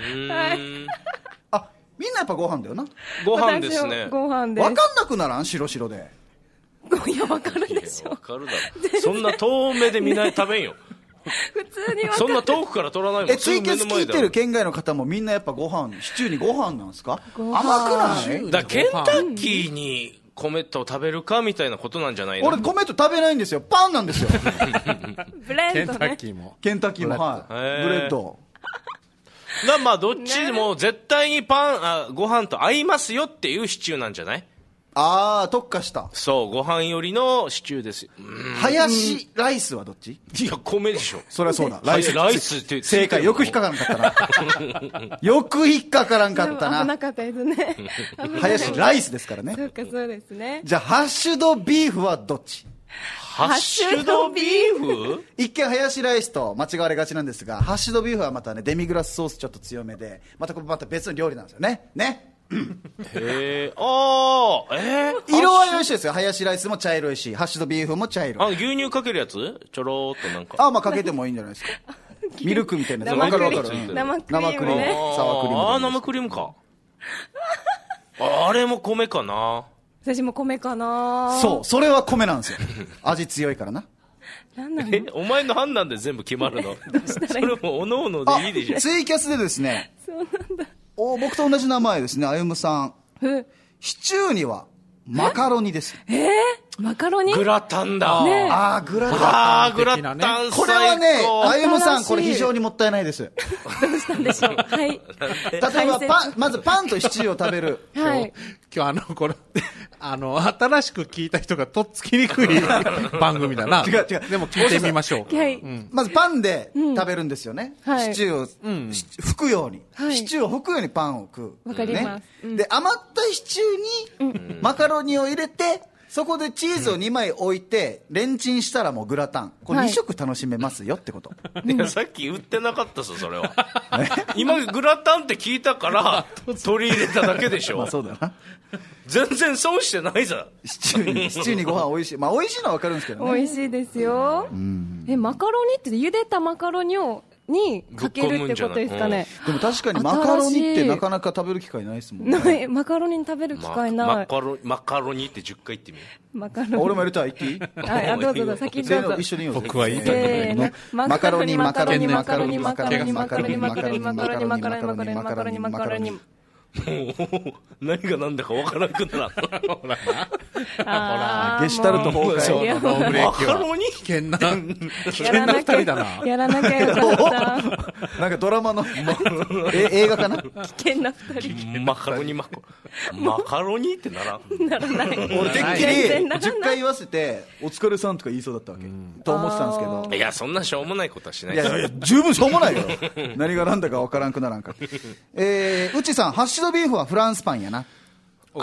みんなやっぱご飯だよな。 ご飯ですね。 ご飯です。 分かんなくならん？白白で。 いや、分かるでしょ。 分かるだろ。そんな遠目でみんな食べんよ。 普通に分かる。 そんな遠くから取らないもん。 ツイキャス聞いてる県外の方もみんなやっぱご飯、シチューにご飯なんですか？甘くない？ だケンタッキーに米と食べるかみたいなことなんじゃないの？ 俺米と食べないんですよ。パンなんですよ。 ブレッドね。 ケンタッキーも。 ケンタッキーも、はい。ブレッド。 まあどっちでも絶対にご飯と合いますよっていうシチューなんじゃない？ 特化した。 そう、ご飯よりのシチューですよ。 ハヤシライスはどっち？ いや、米でしょ。 そりゃそうだ。 ライスって正解。よく引っかからんかったな。よく引っかからんかったな。 危なかったですね。 ハヤシライスですからね。 そうか、そうですね。 じゃあハッシュドビーフはどっち？ ハッシュドビーフ？ 一見ハヤシライスと間違われがちなんですが、ハッシュドビーフはまたね、デミグラスソースちょっと強めで、また別の料理なんですよね。 へ色合いは一緒ですよ。ハヤシライスも茶色いし、ハッシュドビーフも茶色い。 牛乳かけるやつ？ちょろーっとなんか。 まあかけてもいいんじゃないですか。ミルクみたいなやつ。 生クリーム。 生クリーム。サワークリーム。 生クリームか。あれも米かな。 私も米かな。 そう、それは米なんですよ。味強いからな。 お前の判断で全部決まるの？それもおのおのでいいでしょ。 ツイキャスでですね、 そうなんだ。 僕と同じ名前ですね、あゆむさん。シチューにはマカロニです。 マカロニ？ グラタンだ。 グラタン。 グラタン。 これはね、あゆむさん、これ非常にもったいないです。 どうしたんでしょう。はい。 例えばまずパンとシチューを食べる。 今日これ、新しく聞いた人がとっつきにくい番組だな。 違う。 でも聞いてみましょう。 まずパンで食べるんですよね。シチューを拭くように。シチューを拭くようにパンを食う。 わかります。 で、余ったシチューにマカロニを入れて、そこでチーズを2枚置いてレンチンしたらもうグラタン。これ2食楽しめますよってこと。 いや、さっき言ってなかったぞ、それは。今グラタンって聞いたから取り入れただけでしょ。 まあそうだな。 全然損してないぞ。 シチューにご飯美味しい。まあ美味しいのは分かるんですけどね。 美味しいですよ。マカロニって茹でたマカロニにかけるってことですかね。 でも確かにマカロニってなかなか食べる機会ないですもんね。 マカロニ食べる機会ない。 マカロニって10回言ってみる。 マカロニ。 俺もやりたい。言っていい？ どうぞ、先どうぞ。 一緒に言おう。 僕は言いたい。 マカロニ、マカロニ、マカロニ、 マカロニ、マカロニ、マカロニ、マカロニ、マカロニ、マカロニ、マカロニ、マカロニ、マカロニ。 もう何が何だか分からなくなる。ほらゲシュタルト崩壊。 マカロニ？ 危険な二人だな。 やらなきゃよかった。 なんかドラマの映画かな？ 危険な二人。 マカロニマカロニってならない。 俺てっきり10回言わせてお疲れさんとか言いそうだったわけと思ってたんですけど。 いや、そんなしょうもないことはしない。 いや十分しょうもないよ。何が何だか分からんくならんから。うちさん、ハッシュドビーフはフランスパンやな。いい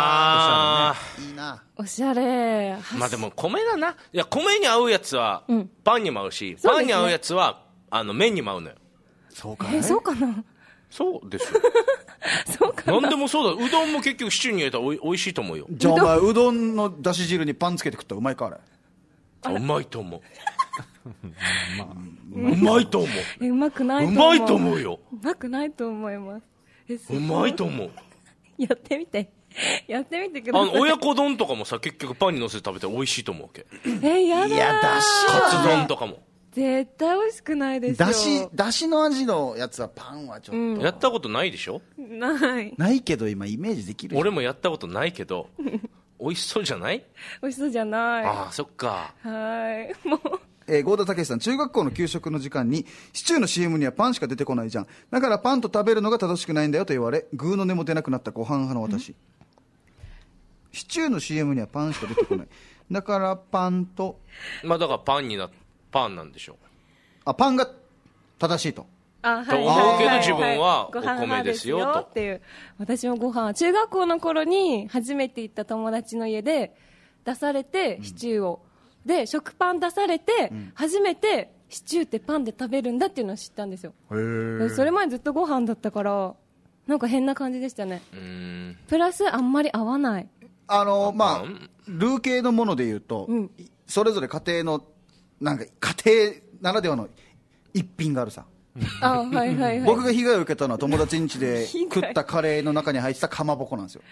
な。 おしゃれ。 まあでも米だな。いや、米に合うやつはパンにも合うし、パンに合うやつは麺にも合うのよ。 そうかね。 そうかな。 そうですよ。 そうかな。 なんでもそうだ。うどんも結局シチューに入れたらおいしいと思うよ。 じゃあお前うどんのだし汁にパンつけて食ったらうまいかあれ。 うまいと思う。 うまいと思う。 うまくないと思う。 うまいと思うよ。 うまくないと思います。 うまいと思う。 やってみて。やってみてください。 親子丼とかもさ、結局パンに乗せて食べたら美味しいと思うわけ。 やだー。 いや、だしカツ丼とかも。 絶対美味しくないですよ。 だしの味のやつはパンはちょっと。 やったことないでしょ？ ないけど今イメージできる。 俺もやったことないけど、美味しそうじゃない？ 美味しそうじゃない。 ああ、そっか。 はい。もう。 郷田武さん、中学校の給食の時間にシチューの CM にはパンしか出てこないじゃん、だからパンと食べるのが正しくないんだよと言われ、グーの音も出なくなったご飯派の私。シチューの CM にはパンしか出てこない、だからパンと、 まあだからパンなんでしょう。 あ、パンが正しいと。 はい、 と思うけど自分はお米ですよと。 っていう。私もご飯、中学校の頃に初めて行った友達の家で出されて、シチューを。で、食パン出されて、初めてシチューってパンで食べるんだっていうのを知ったんですよ。それまでずっとご飯だったから、なんか変な感じでしたね。プラスあんまり合わない。 まあ、ルー系のもので言うと、それぞれ家庭の、なんか家庭ならではの一品があるさ。 はいはいはい。 僕が被害を受けたのは友達ん家で食ったカレーの中に入ってたかまぼこなんですよ。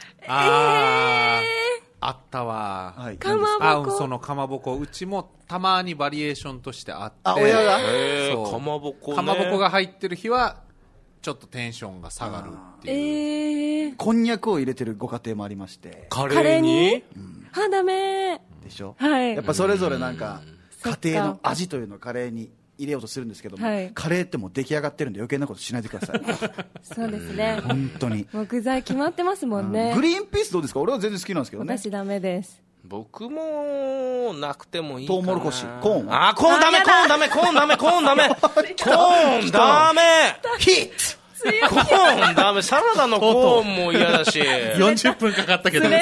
あったわ、 はい、 かまぼこ。 そのかまぼこ、うちもたまにバリエーションとしてあって、 親がかまぼこね、 かまぼこが入ってる日はちょっとテンションが下がるっていう、 こんにゃくを入れてるご家庭もありまして、 カレーに、 ダメでしょ、 はい、 やっぱそれぞれなんか家庭の味というのをカレーに入れようとするんですけども、カレーってもう出来上がってるんで余計なことしないでください。 そうですね、 本当にもう具材決まってますもんね。 グリーンピースどうですか？俺は全然好きなんですけどね。 私ダメです。 僕もなくてもいいかな。 トウモロコシ、コーンは、コーンダメ、コーンダメ、コーンダメ、コーンダメ、コーンダメ、 ヒットコーンダメ、サラダのコーンも嫌だし。 40分かかったけど、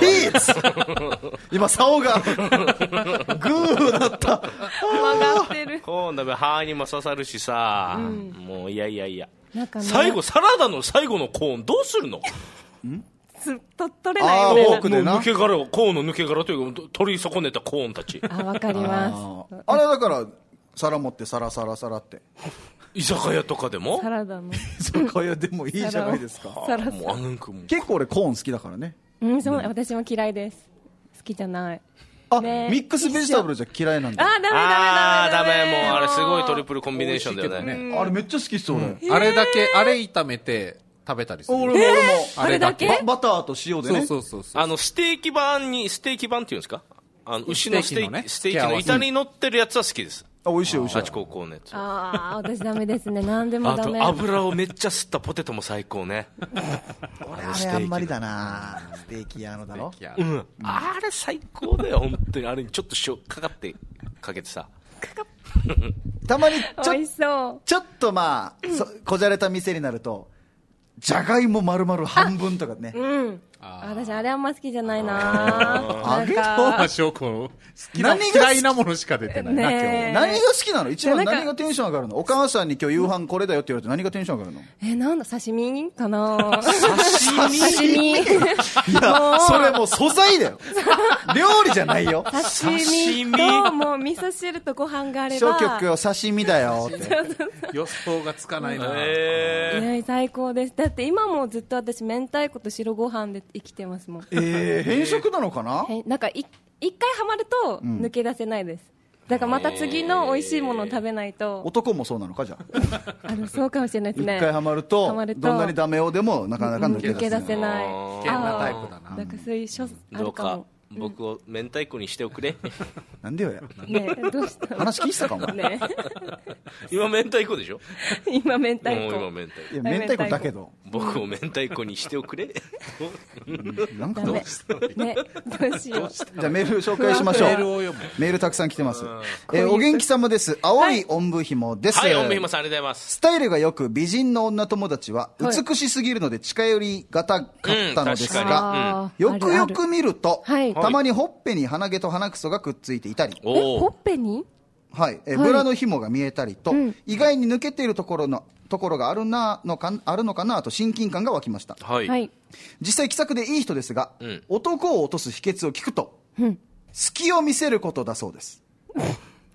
今、竿がグーだった。 曲がってる。 コーンダメ、歯にも刺さるしさ、もういやいやいや。最後、サラダの最後のコーンどうするの？ 取れないよね。 抜け殻を、コーンの抜け殻というか取り損ねたコーンたち。 わかります。 あれだから皿持ってサラサラサラって居酒屋とかでもサラダの居酒屋でもいいじゃないですか。 結構俺コーン好きだからね。 私も嫌いです。好きじゃない。 ミックスベジタブルじゃ嫌いなんだ。 ダメ。 もうあれすごいトリプルコンビネーションだよね。 あれめっちゃ好きっす俺。 あれだけ、あれ炒めて食べたりする。 俺もあれだけバターと塩でね。 そうステーキ版っていうんですか、牛のステーキの板に乗ってるやつは好きです。 美味しい美味しい。 八高校のやつ。 私ダメですね。何でもダメ。 あと油をめっちゃ吸ったポテトも最高ね。 俺あれあんまりだな。ステーキ屋のだろ。 あれ最高だよ本当に。あれにちょっと塩かけてさ。 たまにちょっとまあこじゃれた店になるとじゃがいも丸々半分とかね。 私あれあんま好きじゃないな。 なんか好きな嫌いなものしか出てないな今日。 何が好きなの？一番何がテンション上がるの？お母さんに今日夕飯これだよって言われて何がテンション上がるの？ なんだ刺身かな。 刺身。いやそれもう素材だよ。料理じゃないよ。 刺身ともう味噌汁とご飯があれば。 消極を刺身だよって。 予想がつかないな。 最高です。だって今もずっと私明太子と白ご飯で生きてますもん。 変色なのかな？ なんか一回ハマると抜け出せないです。だからまた次の美味しいものを食べないと。 男もそうなのかじゃあ。 そうかもしれないですね。 一回ハマるとどんなにダメをでもなかなか抜け出せない。 危険なタイプだな。 なんかそういうあるかも。 僕を明太子にしておくれ。 なんでよや。 ねどうした話聞いてたかもね。 今明太子でしょ。 今明太子。 明太子だけど。 僕を明太子にしておくれ。 なんかどうしよう。 じゃあメール紹介しましょう。メールたくさん来てます。お元気様です。青いおんぶひもです。 はい、おんぶひもさんありがとうございます。 スタイルがよく美人の女友達は美しすぎるので近寄りがたかったのですが、よくよく見るとたまにほっぺに鼻毛と鼻くそがくっついていたり、 ほっぺに、 はい、ブラの紐が見えたりと、意外に抜けているところがあるのかなと親近感が湧きました。実際気さくでいい人ですが、男を落とす秘訣を聞くと、隙を見せることだそうです。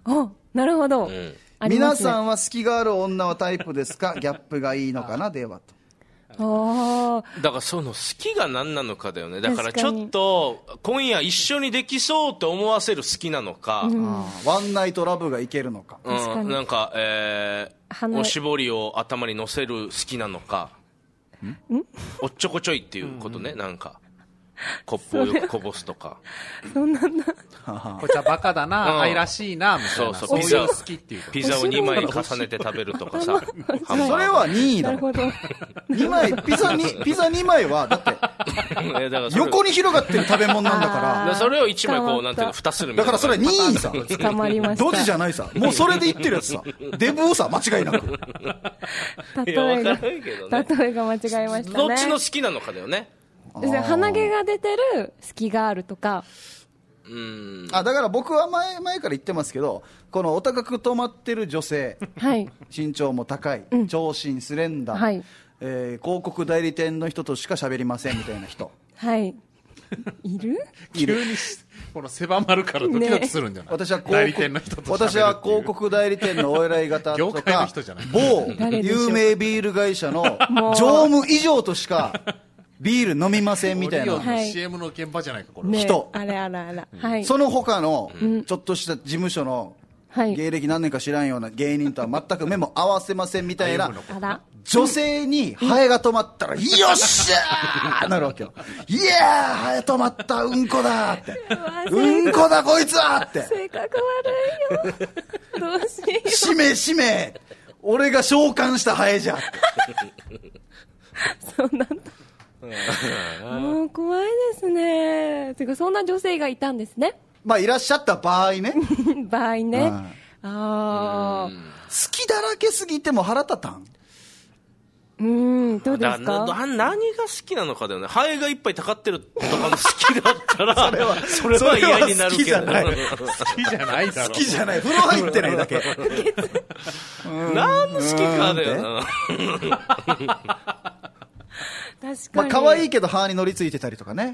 なるほど、 皆さんは隙がある女はタイプですか、ギャップがいいのかなではと。 だからその好きが何なのかだよね。だからちょっと今夜一緒にできそうって思わせる好きなのか、 ワンナイトラブがいけるのか、 なんか、おしぼりを頭に乗せる好きなのか、おっちょこちょいっていうことね、なんかコップをよくこぼすとか、 そうなんだ、 こいつはバカだな、愛らしいなみたいな、そういう好きっていうピザを2枚重ねて食べるとかさそれは任意だろ。2枚ピザ2枚はだって横に広がってる食べ物なんだからそれを1枚こうなんていうの蓋するみたいな。 だからそれ任意さ、 捕まりました。 ドジじゃないさ、もうそれで言ってるやつさ、デブさ間違いなく。 例えが間違えましたね。 どっちの好きなのかだよね。 鼻毛が出てる隙があるとか。 だから僕は前から言ってますけど、このお高く止まってる女性、身長も高い、長身スレンダー、広告代理店の人としか喋りませんみたいな人、 いる急にこの狭まるからドキドキするんじゃない、 私は代理店の人と私は広告代理店のお偉い方とか某有名ビール会社の常務以上としかビール飲みませんみたいな、 CM の現場じゃないかこれ、 人、 あら、 その他のちょっとした事務所の芸歴何年か知らんような芸人とは全く目も合わせませんみたいな女性にハエが止まったら、よっしゃーなるわけよ。いやー、ハエ止まった、うんこだって、うんこだこいつはって、 性格悪いよどうしよう、 しめ俺が召喚したハエじゃそうなんだもう怖いですね。てかそんな女性がいたんですね。 いらっしゃった場合ね場合ね、好きだらけすぎても腹立たん。 どうですか。 何が好きなのかだよね。ハエがいっぱいたかってるとかも好きだったらそれは嫌になるけど、 好きじゃないだろ。 好きじゃない、風呂入ってないだけ何好きかだよな確かに。 可愛いけど歯に乗りついてたりとかね。 それ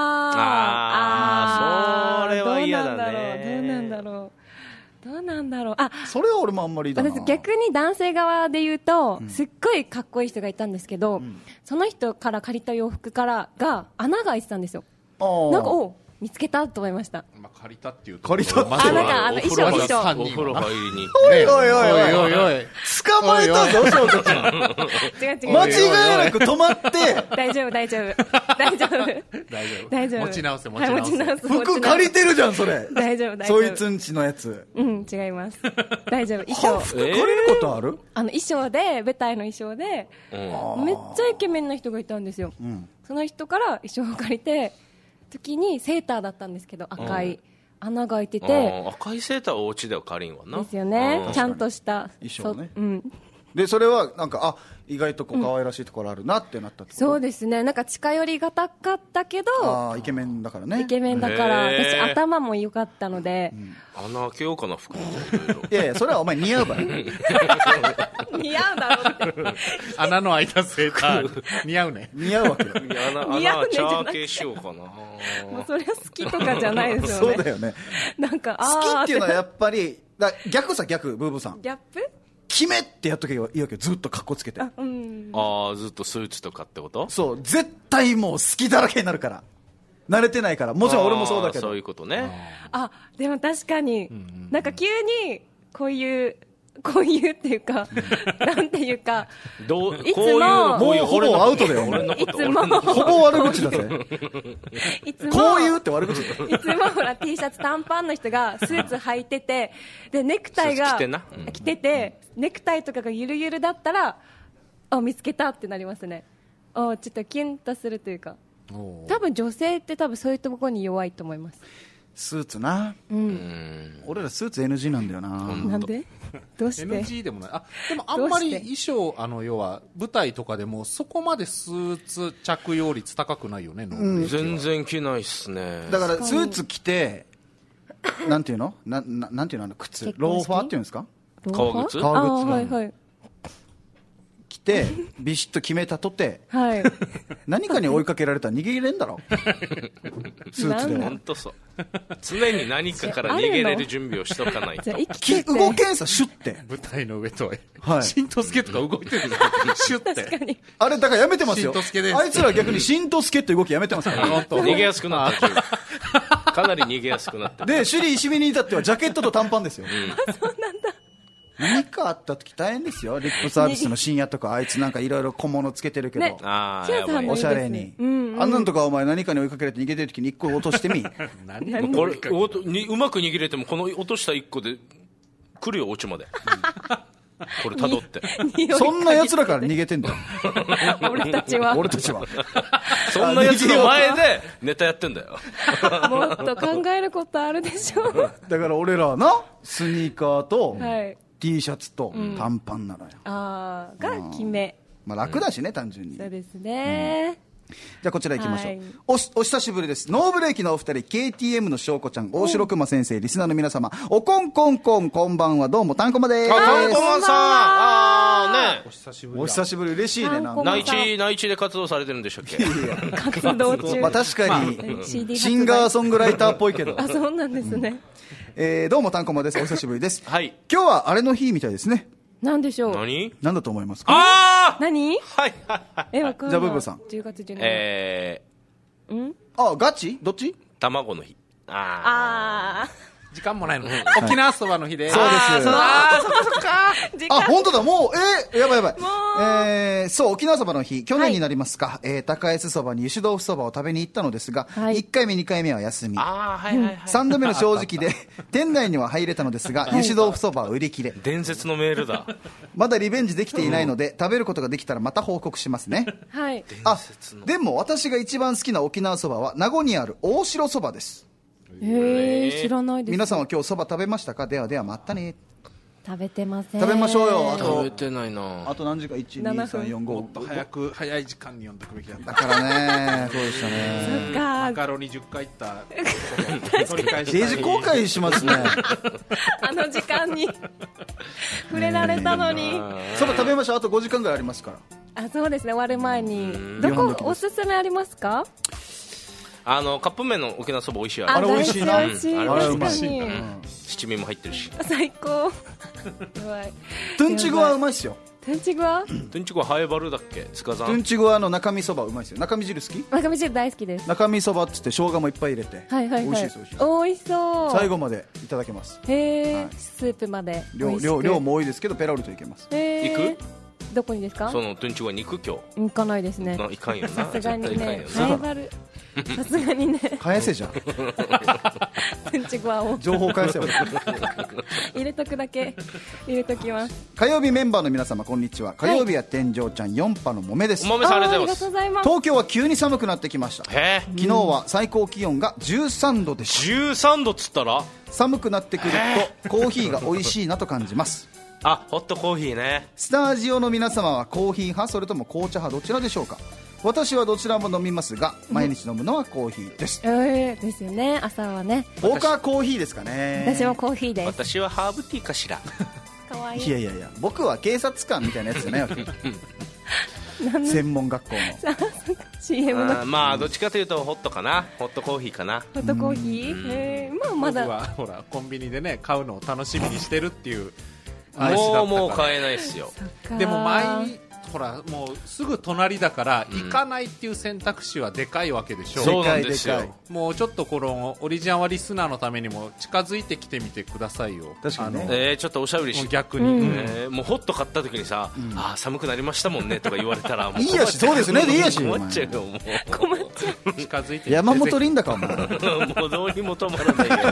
は嫌だね。 どうなんだろう。 それは俺もあんまりだな。 私逆に男性側で言うと、すっごいかっこいい人がいたんですけど、その人から借りた洋服からが穴が開いてたんですよ。なんか見つけたと思いまし借りたっていうと、借りたってなんか衣装お風呂入りにおい捕まえたぞ翔子ちゃん。 違う間違いなく止まって大丈夫持ち直せ服借りてるじゃんそれ。 大丈夫そいつんちのやつ。 違います。大丈夫。衣装服借りることある？ 衣装で舞台の衣装でめっちゃイケメンな人がいたんですよ。その人から衣装を借りて時にセーターだったんですけど、赤い穴が開いてて、 赤いセーターはお家では借りんわなですよね。ちゃんとした衣装ね。でそれはなんか意外と可愛らしいところあるなってなったってこと。 そうですね。なんか近寄りがたかったけど、 イケメンだからね。 イケメンだから私頭も良かったので、 穴開けようかな服。いやそれはお前似合うばい。 似合うだろって。 穴の開いたセーター似合うね。 似合うわけよ。 穴はチャー系しようかな。 もうそれは好きとかじゃないですよね。 そうだよね。 なんか好きっていうのはやっぱり逆ブーブーさん。 ギャップ？ 決めってやっとけばいいわけよ。ずっとカッコつけて。 ずっとスーツとかってこと？ そう絶対もう好きだらけになるから。慣れてないから。もちろん俺もそうだけど。 そういうことね。 でも確かに、なんか急にこういうっていうかなんていうか、 いつももうほぼアウトだよ。 いつもほぼ悪口だぜ。 いつもこういうって悪口だ。 いつもほら T シャツ短パンの人がスーツ履いてて、でネクタイが着てて、ネクタイとかがゆるゆるだったら見つけたってなりますね。ちょっとキュンとするというか。多分女性ってそういうところに弱いと思います。 スーツな、俺らスーツ NG なんだよな。 なんで？どうして？ NG でもない。でもあんまり衣装要は舞台とかでもそこまでスーツ着用率高くないよね。 全然着ないっすね。 だからスーツ着てなんていうの？なんていうの靴？ローファーっていうんですか？ 革靴？ 革靴。 はいはい。 着てビシッと決めたとて、 はい、 何かに追いかけられたら逃げれんだろスーツで。 本当そう。常に何かから逃げれる準備をしとかないと。 動けんさ、シュッて舞台の上とはい、 しんとすけとか動いてるじゃんシュッて。 あれだからやめてますよ。 しんとすけです。 あいつら逆にしんとすけって動きやめてますから、 逃げやすくなったかなり逃げやすくなってで、首里石見に至ってはジャケットと短パンですよ、そうなんだ。何かあった時大変ですよ。リップサービスの深夜とか、あいつなんかいろいろ小物つけてるけど、ね、おしゃれに、あんなんとかお前何かに追いかけられて逃げてる時に1個落としてみこれうまく逃げれてもこの落とした1個で来るよ、オチまでこれ辿ってそんな奴らから逃げてんだよ俺たちはそんな奴の前でネタやってんだよもっと考えることあるでしょだから俺らはな、スニーカーと、はい、T シャツと短パンなのよ、 が決め、 まあ、楽だしね、単純に。 そうですね、 じゃあこちら行きましょう、はい、お久しぶりです。ノーブレーキのお二人、 KTM のしょうこちゃん、大城熊先生、リスナーの皆様、おこんこんこん、こんばんは。どうもたんこまです。 たんこまさん、ね、 お久しぶり。嬉しいね。 内地で活動されてるんでしたっけ活動中、 まあ、確かに、シンガーソングライターっぽいけどあ、そうなんですね、 どうもたんこまです。お久しぶりです、 はい、 今日はあれの日みたいですね。 なんでしょう。 何だと思いますか。 何？ はいはいわかんない。 じゃあブーブーさん。 10月17日。 ガチ？どっち？ 卵の日。 時間もないの。沖縄そばの日で。 そうです。 そっか。 本当だ。もうやばい。そう、沖縄そばの日、去年になりますか。高安そばに油脂豆腐そばを食べに行ったのですが、1回目2回目は休み。3度目の正直で店内には入れたのですが、油脂豆腐そばは売り切れ。 伝説のメールだ。 まだリベンジできていないので、食べることができたらまた報告しますね。 はい。 でも私が一番好きな沖縄そばは名護にある大城そばです。 知らないです。 皆さんは今日そば食べましたか。ではでは、またね。 食べてません。 食べましょうよ。 食べてないな。 あと何時間。1、2、3、4、5。 もっと早い時間に読んでくべきだった。 だからね、そうでしたね。 そっか。 マカロニ10回いった定時公開しますね。 あの時間に触れられたのに。 そば食べましょう。あと5時間ぐらいありますから。 そうですね、終わる前に。どこおすすめありますか。 カップ麺の沖縄そば美味しい。 あれ美味しいな。あれうまい。七味も入ってるし。 最高。 トゥンチグはうまいっすよ。 トゥンチグは？ トゥンチグはハエバルだっけ？つかざん。 トゥンチグは中身そばうまいっすよ。中身汁好き？ 中身汁大好きです。 中身そばっつって生姜もいっぱい入れて。 はいはいはい。 美味しいです。 美味しそう。 最後までいただけます。 スープまで。 量も多いですけどペロリといけます。 行く？ どこにですか？ そのトゥンチグは肉今日。 行かないですね。 行かんよな。 さすがにね。ハエバル。さすがにね。 返せじゃん。情報返せよ。 入れとくだけ入れときます。 火曜日メンバーの皆様こんにちは。火曜日は天井ちゃん4波のもめです。 もめされてます。 東京は急に寒くなってきました。昨日は最高気温が13度でした。 13度っつったら寒くなってくるとコーヒーが美味しいなと感じます。 ホットコーヒーね。 スタジオの皆様はコーヒー派それとも紅茶派どちらでしょうか。私はどちらも飲みますが毎日飲むのはコーヒーです。 ですよね。朝はね。 僕はコーヒーですかね。 私もコーヒーです。 私はハーブティーかしら。 かわいい。 いや僕は警察官みたいなやつじゃないわけ。専門学校の CM の。 まあどっちかというとホットかな。ホットコーヒーかな。 ホットコーヒー。まだ僕はほらコンビニでね買うのを楽しみにしてるっていう。 もう買えないですよ。 でもほらもうすぐ隣だから行かないっていう選択肢はでかいわけでしょ。 そうなんですよ。 もうちょっとこのオリジナルリスナーのためにも近づいてきてみてくださいよ。 確かにね。 ちょっとおしゃべりして逆に、 もうホット買った時にさ、寒くなりましたもんねとか言われたらもういいやし、そうですね、いいやし困っちゃうよ。もう困っちゃう。 近づいて山本リンダかお前。 もうどうにも止まらないよ。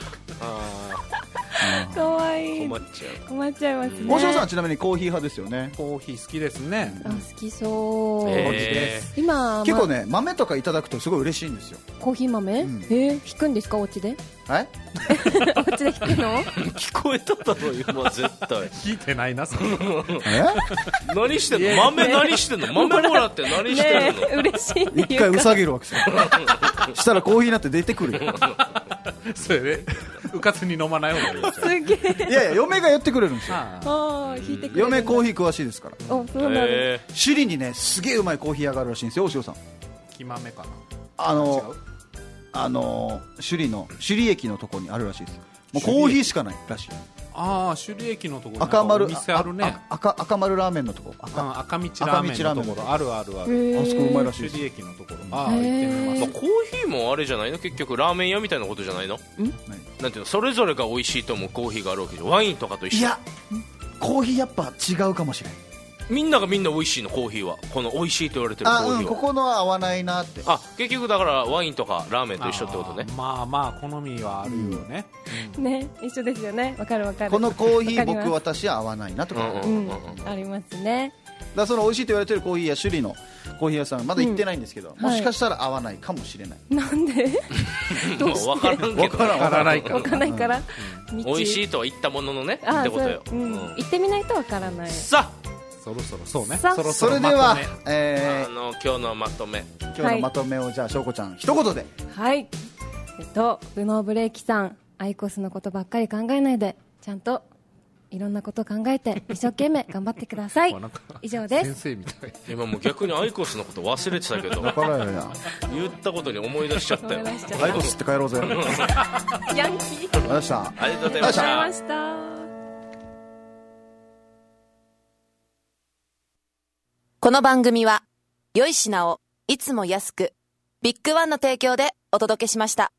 かわいい。 困っちゃいますね。 大城さんはちなみにコーヒー派ですよね。 コーヒー好きですね。 好きそう。 今結構ね、豆とかいただくとすごい嬉しいんですよ。 コーヒー豆？引くんですか、お家で？ はい？ お家で引くの？ 聞こえただろ今絶対。 聞いてないなそれ。 何してんの？豆何してんの？豆もらって何してんの？ 嬉しい。 一回うさげるわけですよ。したらコーヒーになって出てくるよ。 それでうかつに飲まない方がいいですよ。 すげえ。 いやいや、嫁がやってくれるんですよ。 ああ、引いてくれる。 嫁コーヒー詳しいですから。 お、そうなんです。 首里にね、すげえうまいコーヒー屋があるらしいんですよ、お塩さん。 木豆かな。 首里駅のところにあるらしいです。もうコーヒーしかないらしい。 ああ、首里駅のところ赤丸、 お店あるね。 赤丸ラーメンのところ。 赤道ラーメンのところ。あるあるある。 あそこうまいらしいです。 首里駅のところ。ああ、行ってみます。 コーヒーもあれじゃないの、結局ラーメン屋みたいなことじゃないの。なんていうの、それぞれが美味しいと思うコーヒーがあるわけじゃん。ワインとかと一緒。 いや、コーヒーやっぱ違うかもしれない。 みんながみんな美味しいの、コーヒーは。この美味しいと言われてるコーヒーは。 ここのは合わないなって。 結局だからワインとかラーメンと一緒ってことね。 まあまあ好みはあるよね。 ね、一緒ですよね。わかるわかる。 このコーヒー私は合わないなとか。 ありますね。 だその美味しいと言われてるコーヒーや首里のコーヒー屋さんまだ行ってないんですけど、もしかしたら合わないかもしれない。 なんで？どうして？ わからんけど。 わからないから。 美味しいとは言ったもののねってことよ。 行ってみないとわからない。 さあ。 そろそろそうね。 それでは今日のまとめ。 今日のまとめをじゃあしょうこちゃん一言で。 はい。ブノーブレーキさん、アイコスのことばっかり考えないで、ちゃんといろんなことを考えて一生懸命頑張ってください。以上です。 先生みたい。 今もう逆にアイコスのこと忘れてたけど。 わからんよな。 言ったことに思い出しちゃったよ。 アイコスって帰ろうぜ。 ヤンキー。 ありがとうございました。 ありがとうございました。 この番組は良い品をいつも安くビッグワンの提供でお届けしました。